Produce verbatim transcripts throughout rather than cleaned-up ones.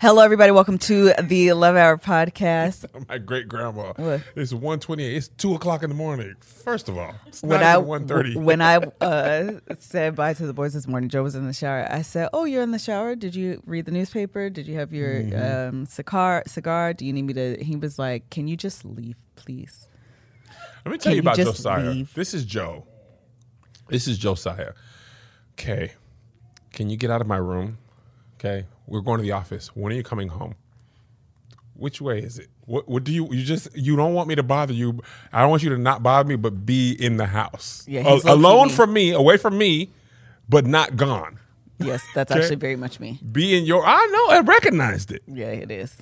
Hello, everybody. Welcome to the eleven hour podcast. My great grandma. What? It's one twenty-eight. It's two o'clock in the morning. First of all, it's When not I even one thirty. when I uh, said bye to the boys this morning, Joe was in the shower. I said, "Oh, you're in the shower. Did you read the newspaper? Did you have your Mm-hmm. um, cigar? Cigar? Do you need me to?" He was like, "Can you just leave, please?" Let me tell Can you you about just Josiah. leave? This is Joe. This is Josiah. Okay, can you get out of my room? Okay, we're going to the office. When are you coming home? Which way is it? What, what do you, you just, you don't want me to bother you. I don't want you to not bother me, but be in the house. Yeah, A- he's low-key alone me. from me, away from me, but not gone. Yes, that's Okay. actually very much me. Be in your, I know, I recognized it. Yeah, it is.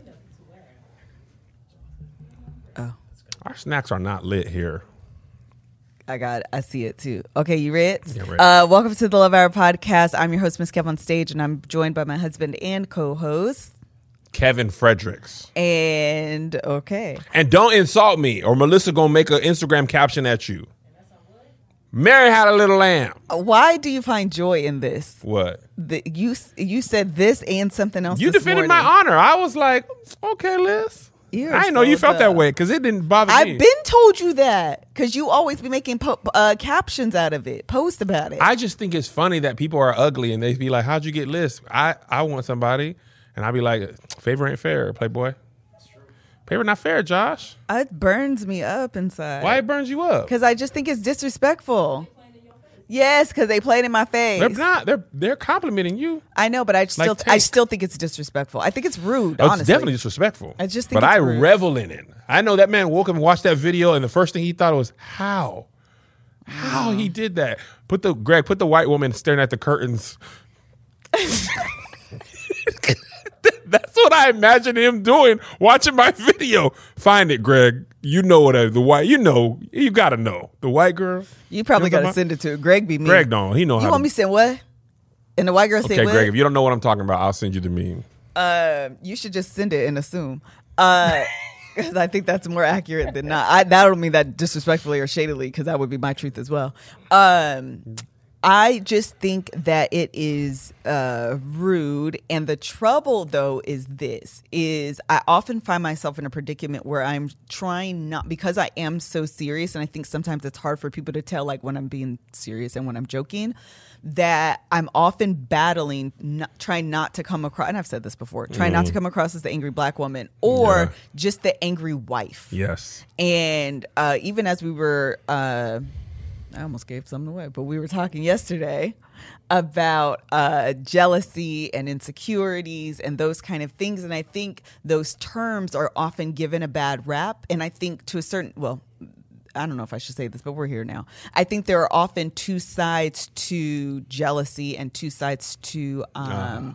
Oh, Our snacks are not lit here. I got it. I see it too. Okay, you ready? Yeah, ready. Uh, welcome to the Love Hour podcast. I'm your host, Miss Kev on stage, and I'm joined by my husband and co-host. Kevin Fredericks. And okay. And don't insult me, or Melissa gonna make an Instagram caption at you. Mary had a little lamb. Why do you find joy in this? What? The, you you said this and something else. You this defended morning. my honor. I was like, okay, Liz. You're I didn't know you so felt that dumb. way because it didn't bother I've me. been told you that because you always be making po- uh, captions out of it, post about it. I just think it's funny that people are ugly and they be like, how'd you get Liz? I, I want somebody. And I be like, favor ain't fair, Playboy. Favor not fair, Josh. it burns me up inside. Why it burns you up? Because I just think it's disrespectful. Yes, because they played in my face. They're not. They're they're complimenting you. I know, but I still Like I tape. still think it's disrespectful. I think it's rude. Oh, honestly, it's definitely disrespectful. I just think But it's I rude. revel in it. I know that man woke up and watched that video, and the first thing he thought was, how? How he did that. Put the Greg, put the white woman staring at the curtains. That's what I imagine him doing, watching my video. Find it, Greg. You know what I, the white, you know, you got to know. The white girl. You probably You know got to what I'm send it to Greg. Be me. Greg don't. He know You how want to. me to send what? And the white girl say Okay, what? Greg, if you don't know what I'm talking about, I'll send you the meme. Uh, you should just send it and assume. Uh, because I think that's more accurate than not. I, that don't mean that disrespectfully or shadily, because that would be my truth as well. Um, I just think that it is uh, rude. And the trouble, though, is this, is I often find myself in a predicament where I'm trying not, because I am so serious, and I think sometimes it's hard for people to tell, like, when I'm being serious and when I'm joking, that I'm often battling, not, trying not to come across, and I've said this before, trying not to come across as the angry black woman or Yeah. just the angry wife. Yes. And uh, even as we were, uh, I almost gave something away, but we were talking yesterday about uh, jealousy and insecurities and those kind of things. And I think those terms are often given a bad rap. And I think to a certain, well, I don't know if I should say this, but we're here now. I think there are often two sides to jealousy and two sides to um,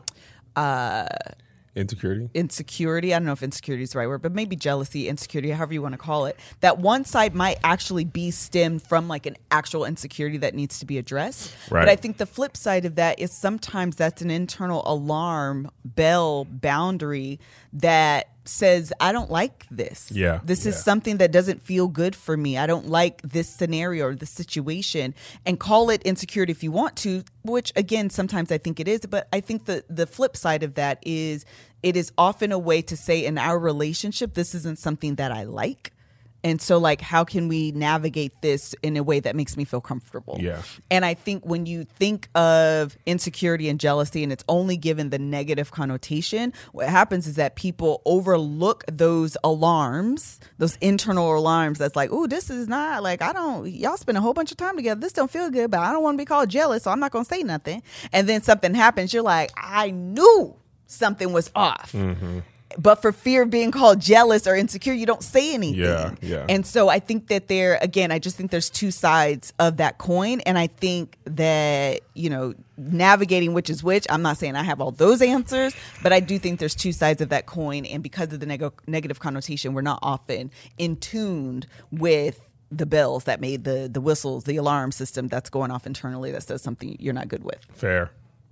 uh, Insecurity. insecurity. I don't know if insecurity is the right word, but maybe jealousy, insecurity, however you want to call it. That one side might actually be stemmed from like an actual insecurity that needs to be addressed. Right. But I think the flip side of that is sometimes that's an internal alarm bell boundary that says, I don't like this. Yeah, This is yeah. something that doesn't feel good for me. I don't like this scenario or this situation. And call it insecurity if you want to, which again, sometimes I think it is. But I think the, the flip side of that is it is often a way to say in our relationship, this isn't something that I like. And so, like, how can we navigate this in a way that makes me feel comfortable? Yeah. And I think when you think of insecurity and jealousy and it's only given the negative connotation, what happens is that people overlook those alarms, those internal alarms that's like, oh, this is not like, I don't, y'all spend a whole bunch of time together. This don't feel good, but I don't want to be called jealous, so I'm not going to say nothing. And then something happens. You're like, I knew something was off. Mm-hmm. But for fear of being called jealous or insecure, you don't say anything. Yeah, yeah. And so I think that there, again, I just think there's two sides of that coin. And I think that, you know, navigating which is which, I'm not saying I have all those answers, but I do think there's two sides of that coin. And because of the neg- negative connotation, we're not often in tuned with the bells that made the, the whistles, the alarm system that's going off internally that says something you're not good with. Fair.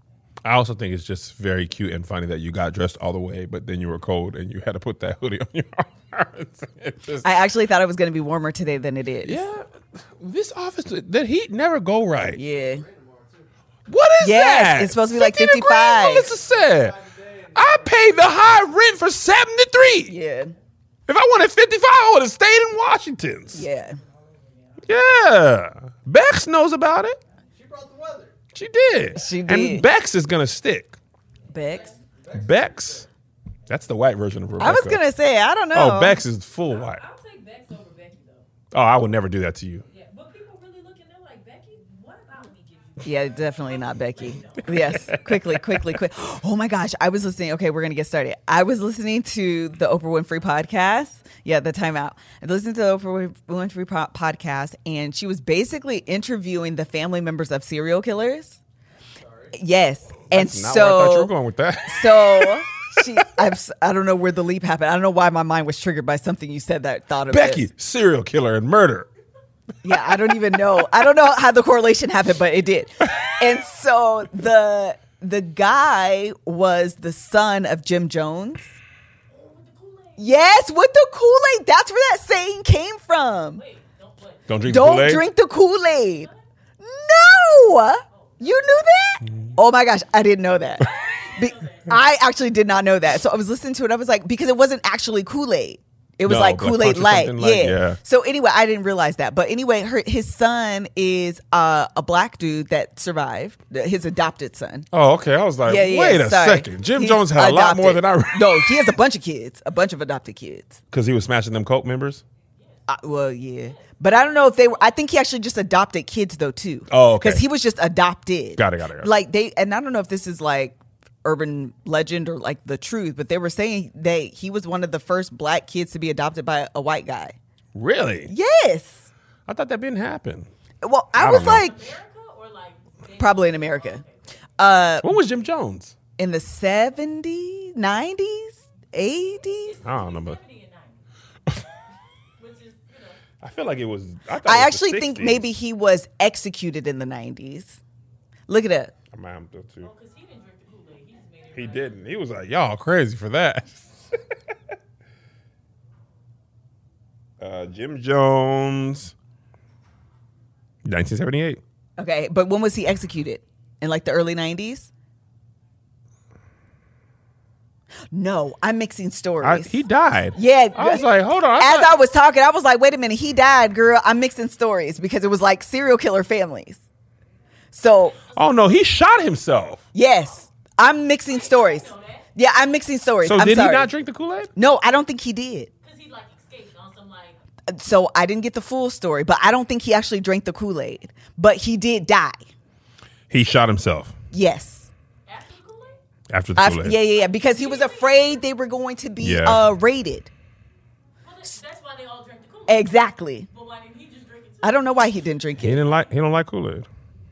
I also think it's just very cute and funny that you got dressed all the way, but then you were cold and you had to put that hoodie on your arms. It just, I actually thought it was going to be warmer today than it is. yeah, this office, the heat never go right. Yeah. What is Yes, that? it's supposed to be like fifty degrees, fifty-five. Melissa said. I pay paid the high rent for seventy-three. Yeah. If I wanted fifty-five, I would have stayed in Washington's. Yeah. Yeah. Bex knows about it. She brought the weather. She did. She did. And Bex is going to stick. Bex. Bex. That's the white version of Rebecca. I was going to say, I don't know. Oh, Bex is full white. I'll take Bex over Becky though. Oh, I would never do that to you. Yeah, but people really look and they're like, Becky, what about me gives you? Yeah, definitely not Becky. Yes, quickly, quickly, quick. Oh my gosh, I was listening. Okay, we're gonna get started. I was listening to the Oprah Winfrey podcast. Yeah, the timeout. I listened to the Oprah Winfrey po- podcast, and she was basically interviewing the family members of serial killers. Yes, and That's not so where I thought you were going with that. so. She, I'm, s- I don't know where the leap happened. I don't know why my mind was triggered by something you said that thought of Becky, this. serial killer and murder. Yeah, I don't even know. I don't know how the correlation happened, but it did. And so the the guy was the son of Jim Jones. Yes, with the Kool-Aid. That's where that saying came from. Wait, don't what? Don't drink Don't the Kool-Aid? drink the Kool-Aid. No. You knew that? Oh my gosh, I didn't know that. Be- I actually did not know that. So I was listening to it. I was like, because it wasn't actually Kool-Aid. It was No, like like Kool-Aid Punch or Light. something like- yeah. yeah. So anyway, I didn't realize that. But anyway, her, his son is uh, a black dude that survived, his adopted son. Oh, okay. I was like, Yeah, yeah, wait a sorry. second. Jim He's Jones had a lot more than adopted. I No, he has a bunch of kids, a bunch of adopted kids. Because he was smashing them cult members? Uh, well, yeah. But I don't know if they were, I think he actually just adopted kids though too. Oh, okay. Because he was just adopted. Got it, got it, got it. Like they, and I don't know if this is like urban legend or like the truth, but they were saying that he was one of the first black kids to be adopted by a white guy. Really? Yes. I thought that didn't happen. Well, I, I was don't know. like, America or like they- probably in America. Uh, When was Jim Jones? in the seventies, nineties, eighties. I don't know, but seventy and ninety. Which is, you know, I feel like it was. I, thought I it was actually the think sixties. maybe he was executed in the nineties. Look at that. My mom did too. because he didn't drink the Kool-Aid. He just made it. He didn't. He was like, y'all crazy for that. uh, Jim Jones, nineteen seventy-eight. Okay, but when was he executed? In like the early nineties? No, I'm mixing stories. I, he died. Yeah. I was like, hold on. I As thought- I was talking, I was like, wait a minute, he died, girl. I'm mixing stories because it was like serial killer families. So, oh no, he shot himself. yes, I'm mixing stories. Yeah, I'm mixing stories. So I'm did sorry. he not drink the Kool-Aid? No, I don't think he did. Because he like escaped on some like. So I didn't get the full story, but I don't think he actually drank the Kool-Aid. But he did die. He shot himself Yes. After the Kool-Aid? after the I, Kool-Aid. yeah, yeah, yeah. Because he was afraid they were going to be Yeah. uh, raided. Well, that's, that's why they all drank the Kool-Aid. Exactly. But why didn't he just drink it too? I don't know why he didn't drink He it. didn't like. He don't like Kool-Aid.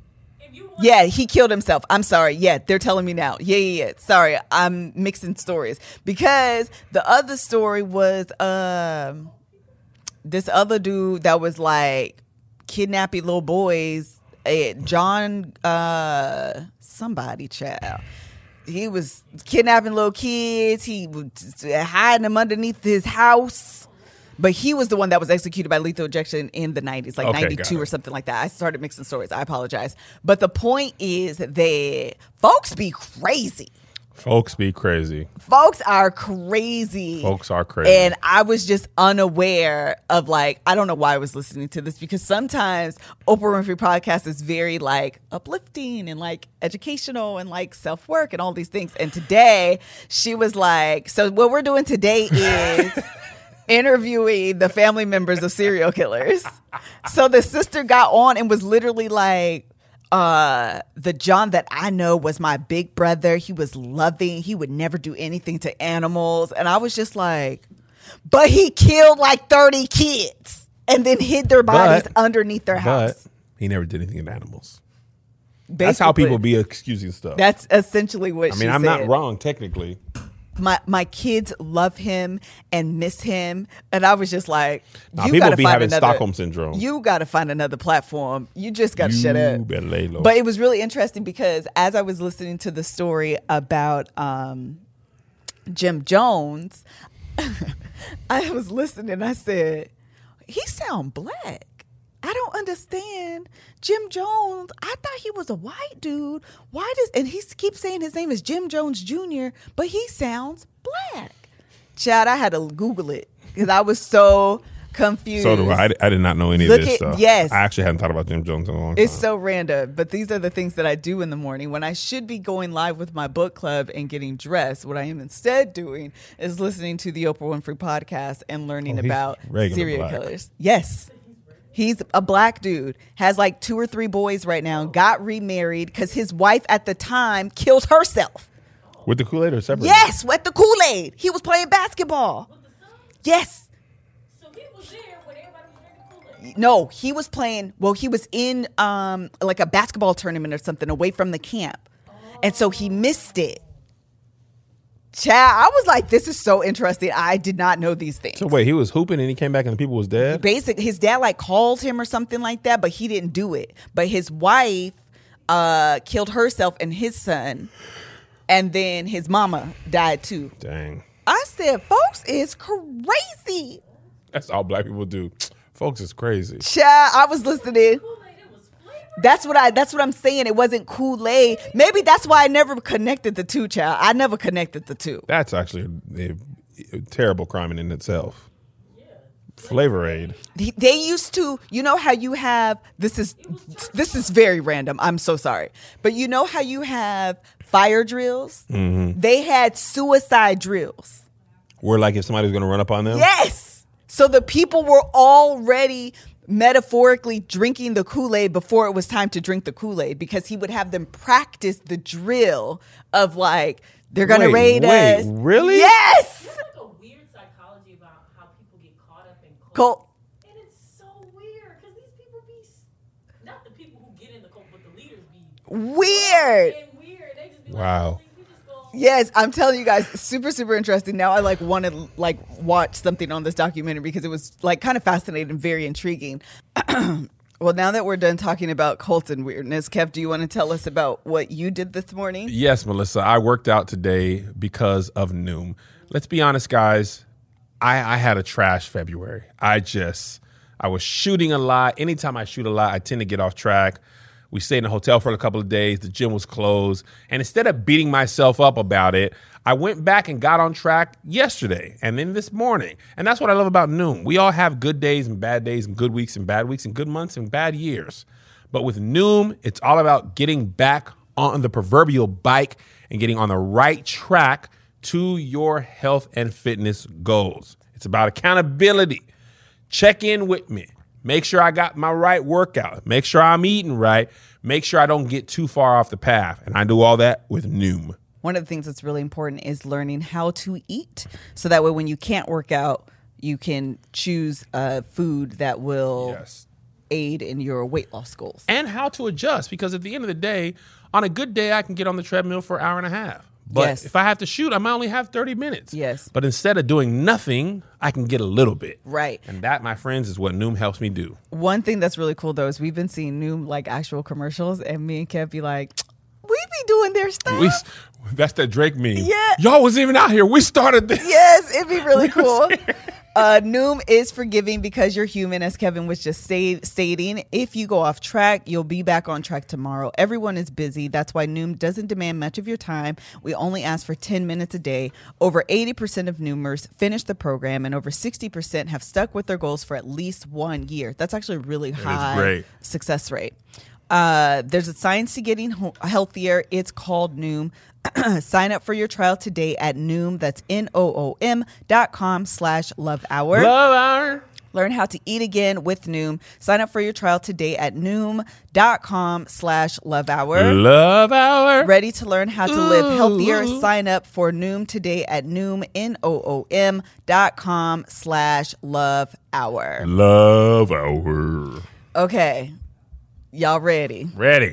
If you want, Yeah, he killed himself. I'm sorry. Yeah, they're telling me now. Yeah, yeah, yeah. Sorry, I'm mixing stories because the other story was um this other dude that was like kidnapping little boys. eh, John, uh, somebody child. He was kidnapping little kids. He was hiding them underneath his house. But he was the one that was executed by lethal injection in the nineties, like Okay, got ninety-two it. or something like that. I started mixing stories. I apologize. But the point is that folks be crazy. Folks be crazy. Folks are crazy. Folks are crazy. And I was just unaware of like, I don't know why I was listening to this because sometimes Oprah Winfrey podcast is very like uplifting and like educational and like self-work and all these things. And today she was like, so what we're doing today is interviewing the family members of serial killers. So the sister got on and was literally like, uh, the John that I know was my big brother. He was loving. He would never do anything to animals. And I was just like, but he killed like thirty kids and then hid their bodies But- underneath their but house. he never did anything to animals. That's how Basically, people be excusing stuff. That's essentially what I she mean, I'm said. not wrong technically. My my kids love him and miss him, and I was just like, Nah, you people gotta be find having another, Stockholm syndrome. You got to find another platform. You just got to You shut up. better lay low. But it was really interesting because as I was listening to the story about um, Jim Jones, I was listening and I said, he sound black. I don't understand. Jim Jones, I thought he was a white dude. Why does, and he keeps saying his name is Jim Jones Junior, but he sounds black. Chad, I had to Google it because I was so confused. So do I. I, I did not know any Look of this at- stuff. yes. I actually hadn't thought about Jim Jones in a long It's time. so random, but these are the things that I do in the morning when I should be going live with my book club and getting dressed. What I am instead doing is listening to the Oprah Winfrey podcast and learning Oh, he's about regular serial black. killers. Yes. He's a black dude, has like two or three boys right now, got remarried because his wife at the time killed herself. With the Kool-Aid or separate? Yes, with the Kool-Aid. He was playing basketball. With the son? Yes. So he was there when everybody was drinking Kool-Aid. No, he was playing, well, he was in um, like a basketball tournament or something away from the camp. And so he missed it. Chad, I was like, this is so interesting. I did not know these things. So wait, he was hooping and he came back and the people was dead? Basic, his dad like called him or something like that, but he didn't do it. But his wife uh, killed herself and his son. And then his mama died too. Dang. I said, folks is crazy. That's all black people do. Folks is crazy. Chad, I was listening. Kool-Aid, it was flavored. That's what I. That's what I'm saying. It wasn't Kool-Aid. Maybe that's why I never connected the two, child. I never connected the two. That's actually a, a terrible crime in itself. Flavor Aid. They- They used to. You know how you have. This is. This is very random. I'm so sorry, but you know how you have fire drills. Mm-hmm. They had suicide drills. Where like if somebody was going to run up on them? Yes. So the people were already metaphorically drinking the Kool-Aid before it was time to drink the Kool-Aid because he would have them practice the drill of like, they're going to Wait, raid wait, us. really? Yes. It's like a weird psychology about how people get caught up in cult. Cult. And it's so weird because these people be, s- not the people who get in the cult, but the leaders be Weird. and weird. They just be Wow. like, we just go, Yes, I'm telling you guys, super, super interesting. Now I like want to like watch something on this documentary because it was like kind of fascinating, very intriguing. Well, now that we're done talking about cult and weirdness, Kev, do you want to tell us about what you did this morning? Yes, Melissa. I worked out today because of Noom. Let's be honest, guys. I, I had a trash February. I just, I was shooting a lot. Anytime I shoot a lot, I tend to get off track. We stayed in a hotel for a couple of days. The gym was closed. And instead of beating myself up about it, I went back and got on track yesterday and then this morning. And that's what I love about Noom. We all have good days and bad days and good weeks and bad weeks and good months and bad years. But with Noom, it's all about getting back on the proverbial bike and getting on the right track to your health and fitness goals. It's about accountability. Check in with me. Make sure I got my right workout. Make sure I'm eating right. Make sure I don't get too far off the path. And I do all that with Noom. One of the things that's really important is learning how to eat. So that way when you can't work out, you can choose a food that will Yes. aid in your weight loss goals. And how to adjust, because at the end of the day, on a good day, I can get on the treadmill for an hour and a half. But Yes. if I have to shoot, I might only have thirty minutes. Yes. But instead of doing nothing, I can get a little bit. Right. And that, my friends, is what Noom helps me do. One thing that's really cool though is we've been seeing new like actual commercials, and me and Kev be like, we be doing their stuff. We, that's that Drake meme. Yeah. Y'all was even out here. We started this. Yes, it'd be really We was cool. Uh, Noom is forgiving because you're human, as Kevin was just say, stating. If you go off track, you'll be back on track tomorrow. Everyone is busy. That's why Noom doesn't demand much of your time. We only ask for ten minutes a day. Over eighty percent of Noomers finish the program, and over sixty percent have stuck with their goals for at least one year. That's actually a really high great. success rate. Uh, there's a science to getting ho- healthier. It's called Noom. Sign up for your trial today at Noom. That's N O O M dot com slash love hour. Love hour. Learn how to eat again with Noom. Sign up for your trial today at Noom dot com slash love hour. Love hour. Ready to learn how to live healthier? Ooh. Sign up for Noom today at Noom, N O O M dot com slash love hour. Love hour. Okay. Y'all ready? Ready.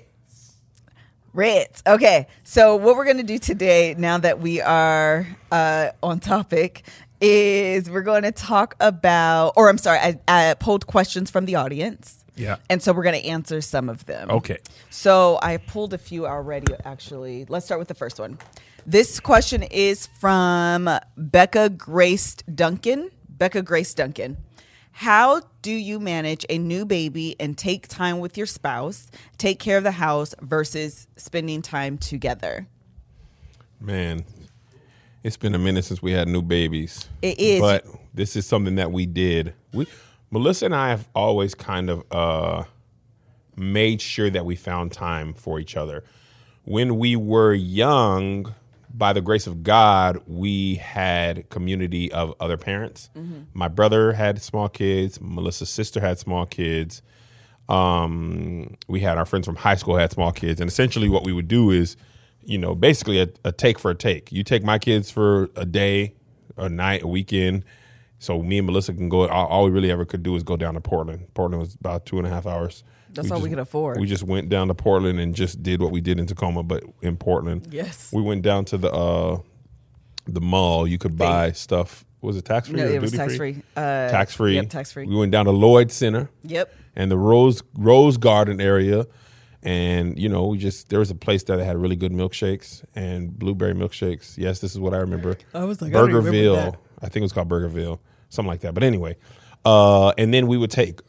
Reds. Okay. So what we're going to do today, now that we are uh, on topic, is we're going to talk about, or I'm sorry, I, I pulled questions from the audience. Yeah. And so we're going to answer some of them. Okay. So I pulled a few already, actually. Let's start with the first one. This question is from Becca Grace Duncan. Becca Grace Duncan. How do you manage a new baby and take time with your spouse, take care of the house versus spending time together? Man, It's been a minute since we had new babies. It is. But this is something that we did. We, Melissa and I have always kind of uh, made sure that we found time for each other. When we were young, by the grace of God, we had community of other parents. Mm-hmm. My brother had small kids. Melissa's sister had small kids. Um, we had our friends from high school had small kids. And essentially what we would do is, you know, basically a, a take for a take. You take my kids for a day, a night, a weekend. So me and Melissa can go. All, all we really ever could do is go down to Portland. Portland was about two and a half hours. That's we all just, we could afford. We just went down to Portland and just did what we did in Tacoma, but in Portland. Yes. We went down to the uh, the mall. You could buy stuff. Was it tax free? No, or it was duty tax free. free. Uh, tax free. Yep, tax free. We went down to Lloyd Center. Yep. And the Rose Rose Garden area. And, you know, we just, there was a place there that had really good milkshakes and blueberry milkshakes. Yes, this is what I remember. I was like, I don't even remember Burgerville. that. I think it was called Burgerville, something like that. But anyway, uh, and then we would take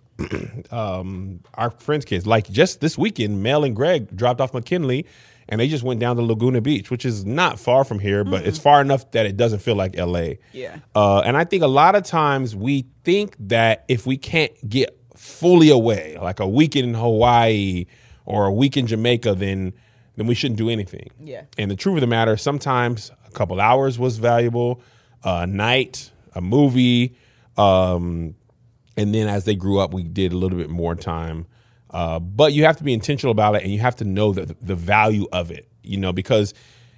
um, our friends' kids. Like just this weekend, Mel and Greg dropped off McKinley, and they just went down to Laguna Beach, which is not far from here, but mm-hmm. it's far enough that it doesn't feel like L A. Yeah. Uh, and I think a lot of times we think that if we can't get fully away, like a weekend in Hawaii or a week in Jamaica, then then we shouldn't do anything. Yeah. And the truth of the matter, sometimes a couple hours was valuable, a night, a movie, um, and then as they grew up, we did a little bit more time. Uh, but you have to be intentional about it, and you have to know the, the value of it, you know, because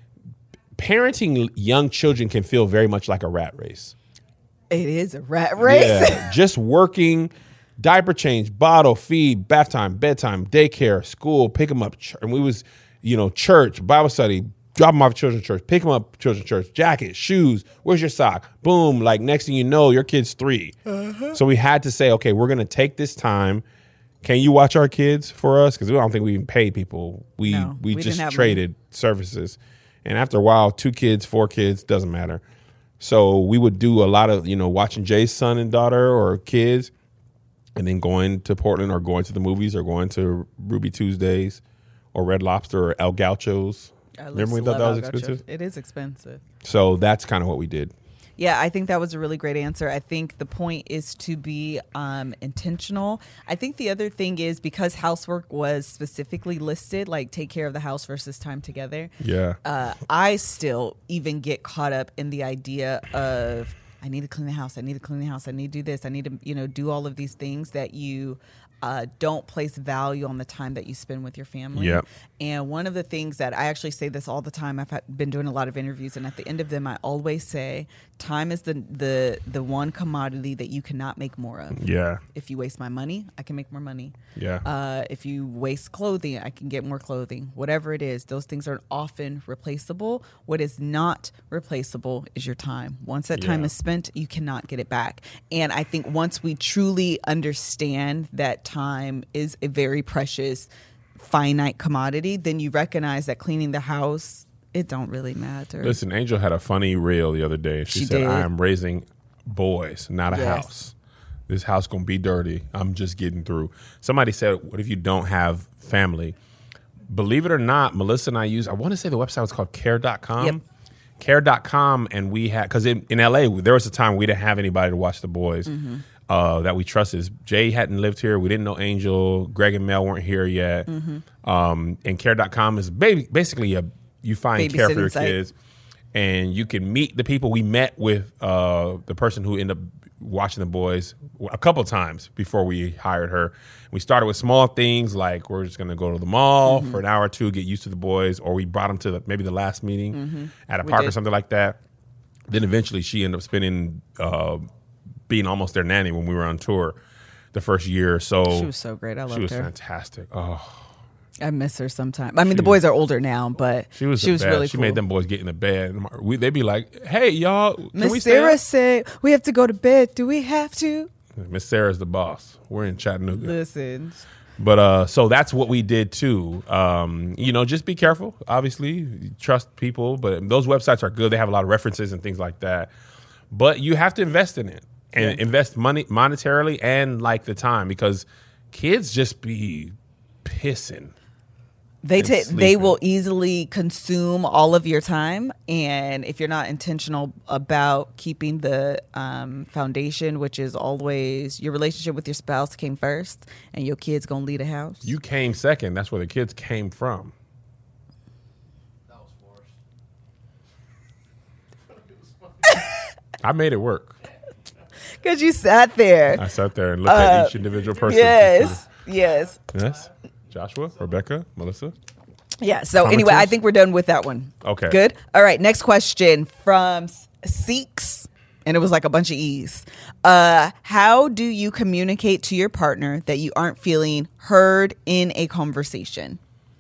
parenting young children can feel very much like a rat race. It is a rat race. Yeah, just working, diaper change, bottle, feed, bath time, bedtime, daycare, school, pick them up. And we was, you know, church, Bible study, drop them off at children's church, pick them up at children's church, jacket, shoes, where's your sock? Boom, like next thing you know, your kid's three. Uh-huh. So we had to say, okay, we're going to take this time. Can you watch our kids for us? Because we don't think we even paid people. We, no, we, we just traded money. Services. And after a while, two kids, four kids, doesn't matter. So we would do a lot of, you know, watching Jay's son and daughter or kids, and then going to Portland or going to the movies or going to Ruby Tuesdays or Red Lobster or El Gaucho's. I Remember we thought that was expensive? It is expensive. So that's kind of what we did. Yeah, I think that was a really great answer. I think the point is to be um, intentional. I think the other thing is because housework was specifically listed, like take care of the house versus time together. Yeah. Uh, I still even get caught up in the idea of I need to clean the house. I need to clean the house. I need to do this. I need to, you know, do all of these things that you uh, don't place value on the time that you spend with your family. Yep. And one of the things that I actually say this all the time, I've had, been doing a lot of interviews, and at the end of them, I always say, time is the the the one commodity that you cannot make more of. Yeah. If you waste my money, I can make more money. Yeah. Uh, if you waste clothing, I can get more clothing. Whatever it is, those things are often replaceable. What is not replaceable is your time. Once that time Yeah. is spent, you cannot get it back. And I think once we truly understand that time is a very precious, finite commodity, then you recognize that cleaning the house, it don't really matter. Listen, Angel had a funny reel the other day. She, She said, did. I am raising boys, not a Yes. house. This house going to be dirty. I'm just getting through. Somebody said, what if you don't have family? Believe it or not, Melissa and I use, I want to say the website was called care dot com. Yep. care dot com, and we had, because in, in L A, there was a time we didn't have anybody to watch the boys Mm-hmm. uh, that we trusted. Jay hadn't lived here. We didn't know Angel. Greg and Mel weren't here yet. Mm-hmm. Um, and care dot com is ba- basically a, you find care for your Babysitting site. kids, and you can meet the people. We met with uh, the person who ended up watching the boys a couple times before we hired her. We started with small things like we're just going to go to the mall Mm-hmm. for an hour or two, get used to the boys, or we brought them to the, maybe the last meeting Mm-hmm. at a We park or did. something like that. Then eventually she ended up spending, uh, being almost their nanny when we were on tour the first year or so. She was so great. I loved She was her. fantastic. Oh, I miss her sometimes. I mean, She the boys are older now, but she was, she the was best. really She cool. made them boys get in the bed. And we, they'd be like, hey, y'all, can we Miss stay Sarah up? said, we have to go to bed. Do we have to? Miss Sarah's the boss. We're in Chattanooga. Listen. But uh, so that's what we did too. Um, you know, just be careful. Obviously, trust people. But those websites are good. They have a lot of references and things like that. But you have to invest in it and Yeah. invest money monetarily and like the time, because kids just be pissing. They and ta- they sleeping. will easily consume all of your time, and if you're not intentional about keeping the um, foundation, which is always your relationship with your spouse came first, and your kids gonna lead a house. You came second. That's where the kids came from. That was forced. I made it work. Because you sat there. I sat there and looked Uh, at each individual person. Yes, yes, Yes. Joshua, Rebecca, Melissa. yeah. So anyway, I Commenters? think we're done with that one. Okay. Good. All right. Next question from Seeks, and it was like a bunch of E's. Uh, how do you communicate to your partner that you aren't feeling heard in a conversation?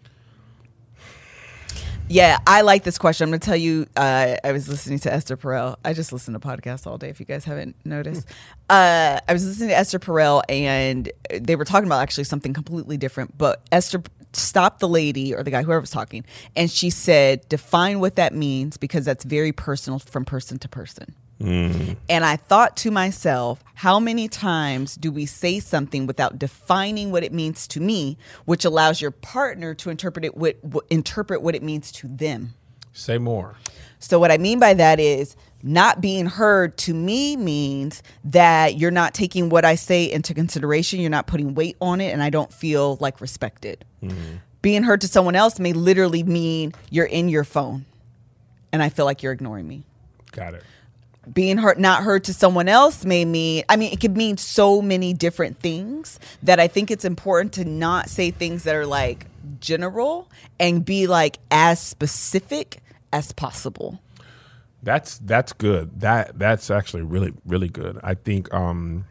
Yeah, I like this question. I'm going to tell you, uh, I was listening to Esther Perel. I just listen to podcasts all day, if you guys haven't noticed. Uh, I was listening to Esther Perel, and they were talking about actually something completely different. But Esther stopped the lady or the guy, whoever was talking, and she said, define what that means, because that's very personal from person to person. And I thought to myself, how many times do we say something without defining what it means to me, which allows your partner to interpret it what, what interpret what it means to them? Say more. So what I mean by that is not being heard to me means that you're not taking what I say into consideration, you're not putting weight on it, and I don't feel like respected. Mm-hmm. Being heard to someone else may literally mean you're in your phone and I feel like you're ignoring me. Got it. Being heard, not heard to someone else may mean, I mean, it could mean so many different things that I think it's important to not say things that are like general and be like as specific as possible. That's that's good. That that's actually really really good. I think um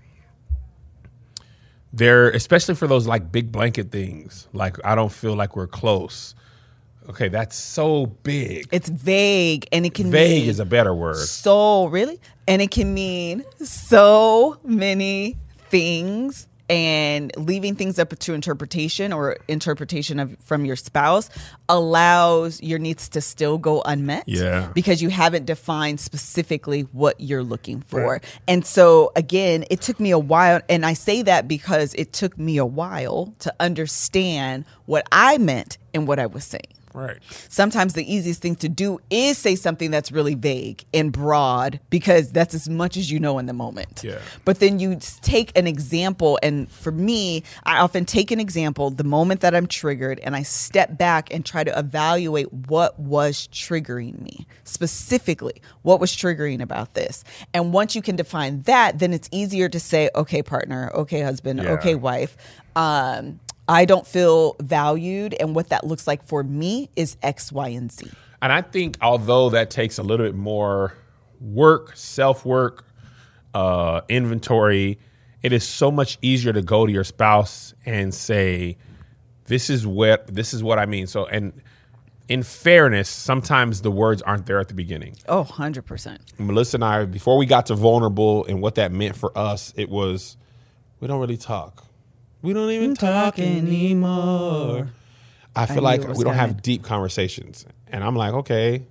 there, especially for those like big blanket things, like I don't feel like we're close. Okay, that's so big. It's vague, and it can Vague mean is a better word. so really, and it can mean so many things. And leaving things up to interpretation or interpretation of from your spouse allows your needs to still go unmet. Yeah. Because you haven't defined specifically what you're looking for. Right. And so again, it took me a while, and I say that because it took me a while to understand what I meant and what I was saying. Right. Sometimes the easiest thing to do is say something that's really vague and broad, because that's as much as you know in the moment. Yeah. But then you take an example, and for me, I often take an example the moment that I'm triggered, and I step back and try to evaluate what was triggering me. Specifically, what was triggering about this? And once you can define that, then it's easier to say, okay, partner, okay, husband, Yeah. okay, wife. Um, I don't feel valued, and what that looks like for me is X, Y, and Z. And I think although that takes a little bit more work, self-work, uh, inventory, it is so much easier to go to your spouse and say, this is what this is what I mean. So, and in fairness, sometimes the words aren't there at the beginning. Oh, one hundred percent. Melissa and I, before we got to vulnerable and what that meant for us, it was, we don't really talk. We don't even talk anymore. I feel knew like it was we don't coming. have deep conversations. And I'm like, okay,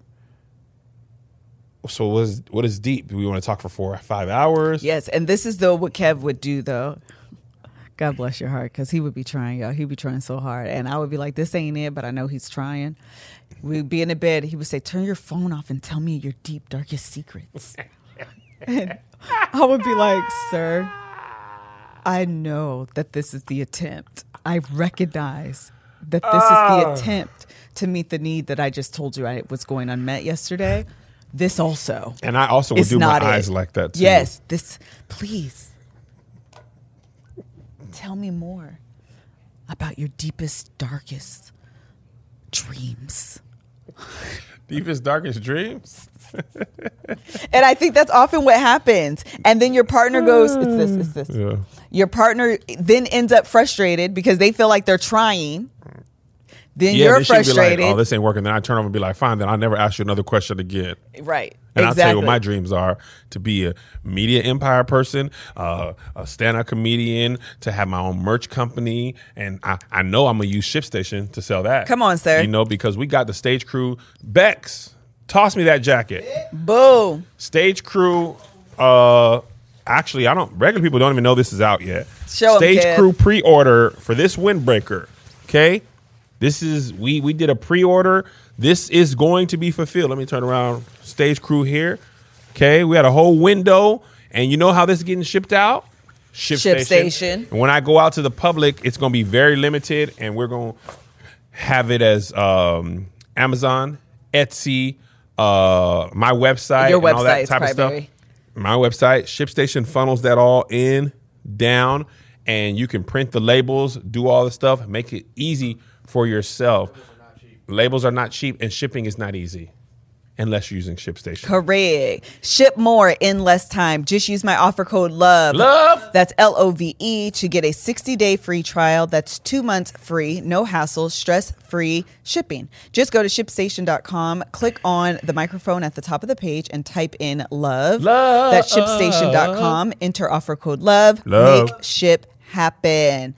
so what is, what is deep? Do we want to talk for four or five hours? Yes, and this is though what Kev would do though. God bless your heart, because he would be trying, y'all. He'd be trying so hard, and I would be like, "This ain't it," but I know he's trying. We'd be in the bed. He would say, "Turn your phone off and tell me your deep, darkest secrets." And I would be like, "Sir, I know that this is the attempt. I recognize that this is the attempt to meet the need that I just told you I was going unmet yesterday. This also." And I also would It's do my not eyes it. like that too. Yes, this, please tell me more about your deepest, darkest dreams. Deepest, darkest dreams? And I think that's often what happens. And then your partner goes, it's this, it's this. Yeah. Your partner then ends up frustrated because they feel like they're trying. Then Yeah, you're then she'd be frustrated. like, oh, this ain't working. Then I turn over and be like, fine, then I'll never ask you another question again. Right. And I'll tell you exactly. what my dreams are: to be a media empire person, uh, a stand-up comedian, to have my own merch company. And I, I know I'm going to use ShipStation to sell that. Come on, sir. You know, because we got the stage crew. Bex, toss me that jacket. Boom. Stage crew. Uh, actually, I don't. Regular people don't even know this is out yet. Show 'em, Stage Kev. crew pre-order for this windbreaker. Okay. This is we we did a pre-order. This is going to be fulfilled. Let me turn around. Stage crew here. Okay, we had a whole window, and you know how this is getting shipped out? Ship, Ship station. station. And when I go out to the public, it's going to be very limited, and we're going to have it as um, Amazon, Etsy, uh, my website, Your and all that website's type of primary. stuff. My website, ShipStation funnels that all in, down, and you can print the labels, do all the stuff, make it easy for yourself. Labels are not cheap, and shipping is not easy unless you're using ShipStation. Correct. Ship more in less time. Just use my offer code LOVE. Love. That's L O V E to get a sixty-day free trial. That's two months free, no hassle, stress-free shipping. Just go to ship station dot com, click on the microphone at the top of the page, and type in LOVE. Love. That's ship station dot com. Enter offer code LOVE. Love. Make ship happen.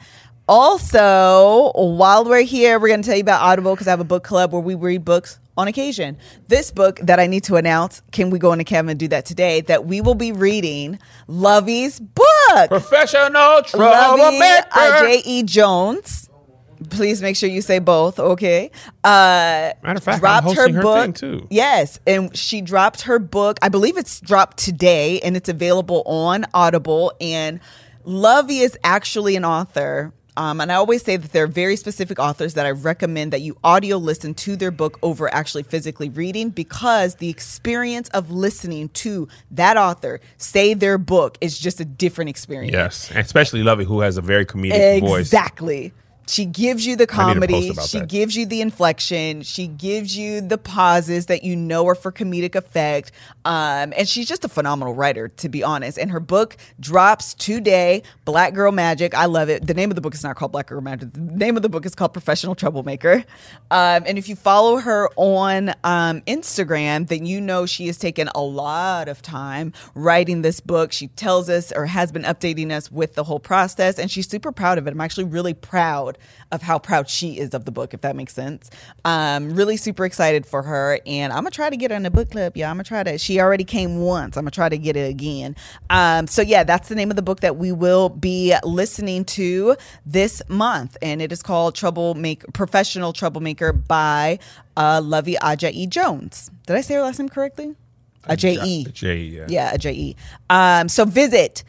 Also, while we're here, we're going to tell you about Audible because I have a book club where we read books on occasion. This book that I need to announce, can we go into Kevin and do that today, that we will be reading Lovey's book. Professional Lovey troublemaker. uh, J E. Jones. Please make sure you say both, okay? Uh, Matter of fact, I'm dropped hosting her book. thing, too. Yes, and she dropped her book. I believe it's dropped today, and it's available on Audible. And Lovey is actually an author. Um, and I always say that there are very specific authors that I recommend that you audio listen to their book over actually physically reading, because the experience of listening to that author say their book is just a different experience. Yes, and especially Lovey, who has a very comedic voice. Exactly. She gives you the I need to post comedy. about She that. gives you the inflection. She gives you the pauses that you know are for comedic effect. Um, and she's just a phenomenal writer, to be honest. And her book drops today, Black Girl Magic. I love it. The name of the book is not called Black Girl Magic. The name of the book is called Professional Troublemaker. Um, and if you follow her on um, Instagram, then you know she has taken a lot of time writing this book. She tells us, or has been updating us with the whole process, and she's super proud of it. I'm actually really proud of how proud she is of the book, if that makes sense. Um, really super excited for her, and I'm gonna try to get her in the book club. Yeah, I'm gonna try to. She already came once. I'm gonna try to get it again. Um, so yeah, that's the name of the book that we will be listening to this month, and it is called Troublemaker, Professional Troublemaker by uh, Lovey Ajayi Jones. Did I say her last name correctly? Ajayi. J E, yeah. Yeah, Ajayi. Um, so visit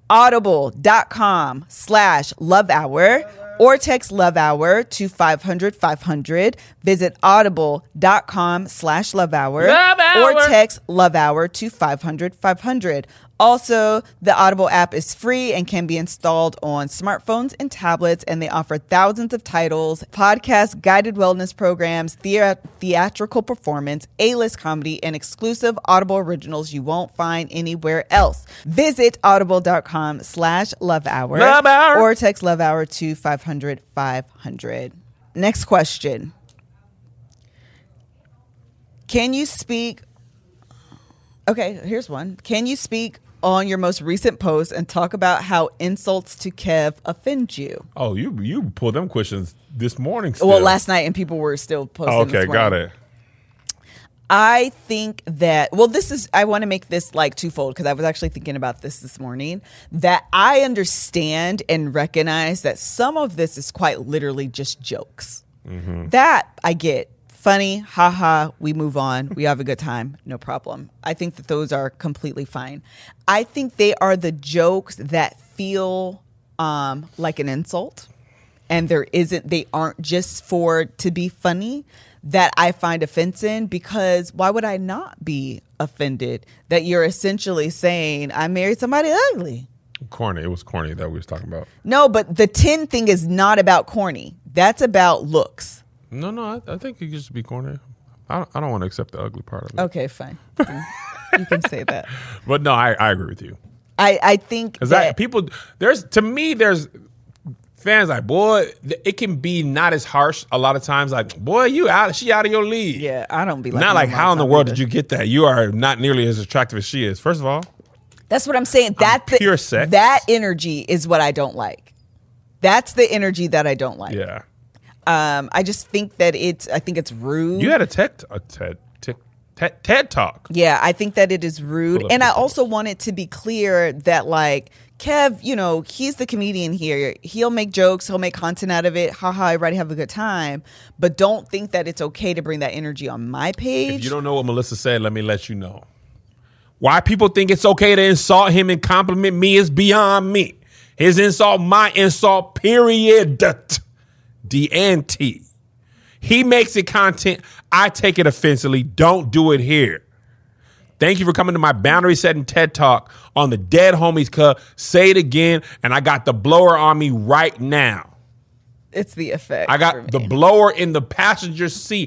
audible.com slash love hour or text love hour to five hundred five hundred. Visit audible.com slash love hour Love or Hour. text love hour to five hundred five hundred. Also, the Audible app is free and can be installed on smartphones and tablets, and they offer thousands of titles, podcasts, guided wellness programs, thea- theatrical performance, A-list comedy, and exclusive Audible originals you won't find anywhere else. Visit audible.com slash love hour Love Hour. or text love hour to five hundred five hundred. Next question. Can you speak... Okay, here's one. Can you speak on your most recent post and talk about how insults to Kev offend you? Oh, you you pulled them questions this morning. Still. Well, last night, and people were still posting. Oh, okay, this got morning. it. I think that, well, this is, I want to make this like twofold because I was actually thinking about this this morning, that I understand and recognize that some of this is quite literally just jokes. Mm-hmm. That I get. Funny, haha, we move on. We have a good time. No problem. I think that those are completely fine. I think they are the jokes that feel um, like an insult, and there isn't, they aren't just for to be funny, that I find offense in, because why would I not be offended that you're essentially saying I married somebody ugly? Corny. It was corny that we was talking about. No, but the tin thing is not about corny. That's about looks. No, no, I, I think it used to be corny. I don't, I don't want to accept the ugly part of it. Okay, fine. You can say that. But no, I, I agree with you. I, I think Because that people, there's, to me, there's fans like, boy, th- it can be not as harsh a lot of times. Like, boy, you out, she out of your league. yeah, I don't be like Not my like, how in the mom world either. did you get that? You are not nearly as attractive as she is. First of all, That's what I'm saying. That the- pure sex. That energy is what I don't like. That's the energy that I don't like. yeah. Um, I just think that it's. I think it's rude. You had a tech, a TED, tick, TED, TED Talk. Yeah, I think that it is rude. Full of And I people. also want it to be clear that, like, Kev, you know, he's the comedian here. He'll make jokes. He'll make content out of it. Ha ha, everybody have a good time. But don't think that it's okay to bring that energy on my page. If you don't know what Melissa said, let me let you know. Why people think it's okay to insult him and compliment me is beyond me. His insult, my insult, period. D and T. He makes it content. I take it offensively. Don't do it here. Thank you for coming to my boundary setting TED Talk on the Dead Homies Club. Say it again, and I got the blower on me right now. It's the effect. I for got me. the blower in the passenger seat.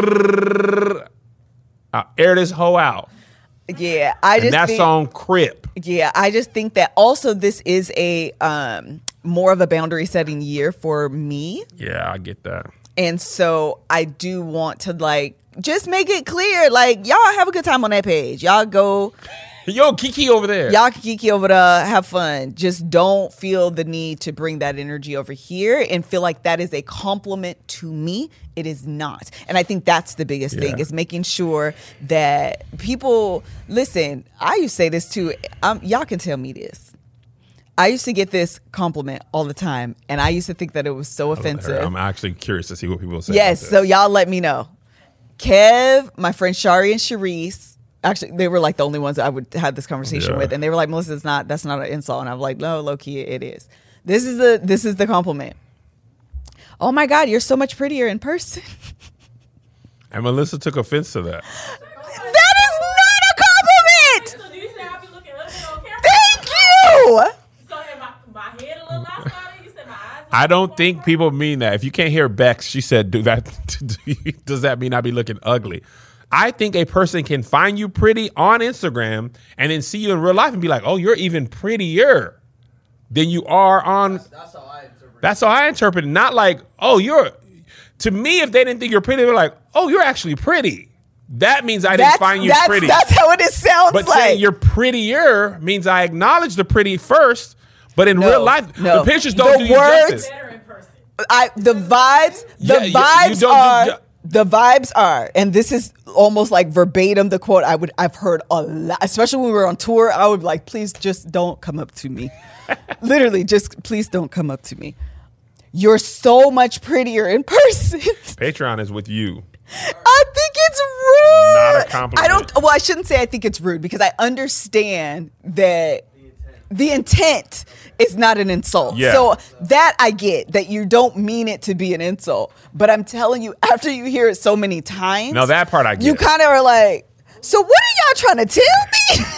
I'll air this hoe out. Yeah, I And just that's think, on Crip. Yeah, I just think that also this is a um more of a boundary setting year for me. Yeah, I get that. And so I do want to like just make it clear, like, y'all have a good time on that page. Y'all go, Yo, Kiki over there. y'all can kiki over there, have fun. Just don't feel the need to bring that energy over here and feel like that is a compliment to me. It is not. And I think that's the biggest thing, Yeah. is making sure that people listen. I used to say this too. Um, y'all can tell me this. I used to get this compliment all the time, and I used to think that it was so offensive. I'm actually curious to see what people say. Yes, about so this. y'all let me know. Kev, my friend Shari and Sharice, actually, they were like the only ones I would have this conversation Yeah. with, and they were like, "Melissa, it's not. That's not an insult." And I'm like, "No, low key, it is. This is the this is the compliment. Oh my God, you're so much prettier in person." And Melissa took offense to that. That is not a compliment. So do you say I be looking ugly on camera? Thank you. So am my, my head a little lopsided? You said my eyes. I don't think people mean that. If you can't hear Bex, she said, "Do that? Does that mean I be looking ugly?" I think a person can find you pretty on Instagram and then see you in real life and be like, "Oh, you're even prettier than you are on." That's how I interpret it. That's how I interpret it. Not like, "Oh, you're." To me, if they didn't think you're pretty, they're like, "Oh, you're actually pretty." That means I didn't That's find you that's, pretty. that's how it is, sounds But like. saying you're prettier means I acknowledge the pretty first. But in No, real life, no. the pictures don't The do you words- justice. Better in person. I the vibes the Yeah, you- you vibes don't do are ju- the vibes are, and this is almost like verbatim the quote I would I've heard a lot, especially when we were on tour. I would be like, please just don't come up to me. Literally, just please don't come up to me. You're so much prettier in person. Patreon is with you. I think it's rude. Not a compliment. I don't. Well, I shouldn't say I think it's rude because I understand that the intent is not an insult. Yeah. So that I get, that you don't mean it to be an insult. But I'm telling you, after you hear it so many times, No, that part I get. you kind of are like, so what are y'all trying to tell me?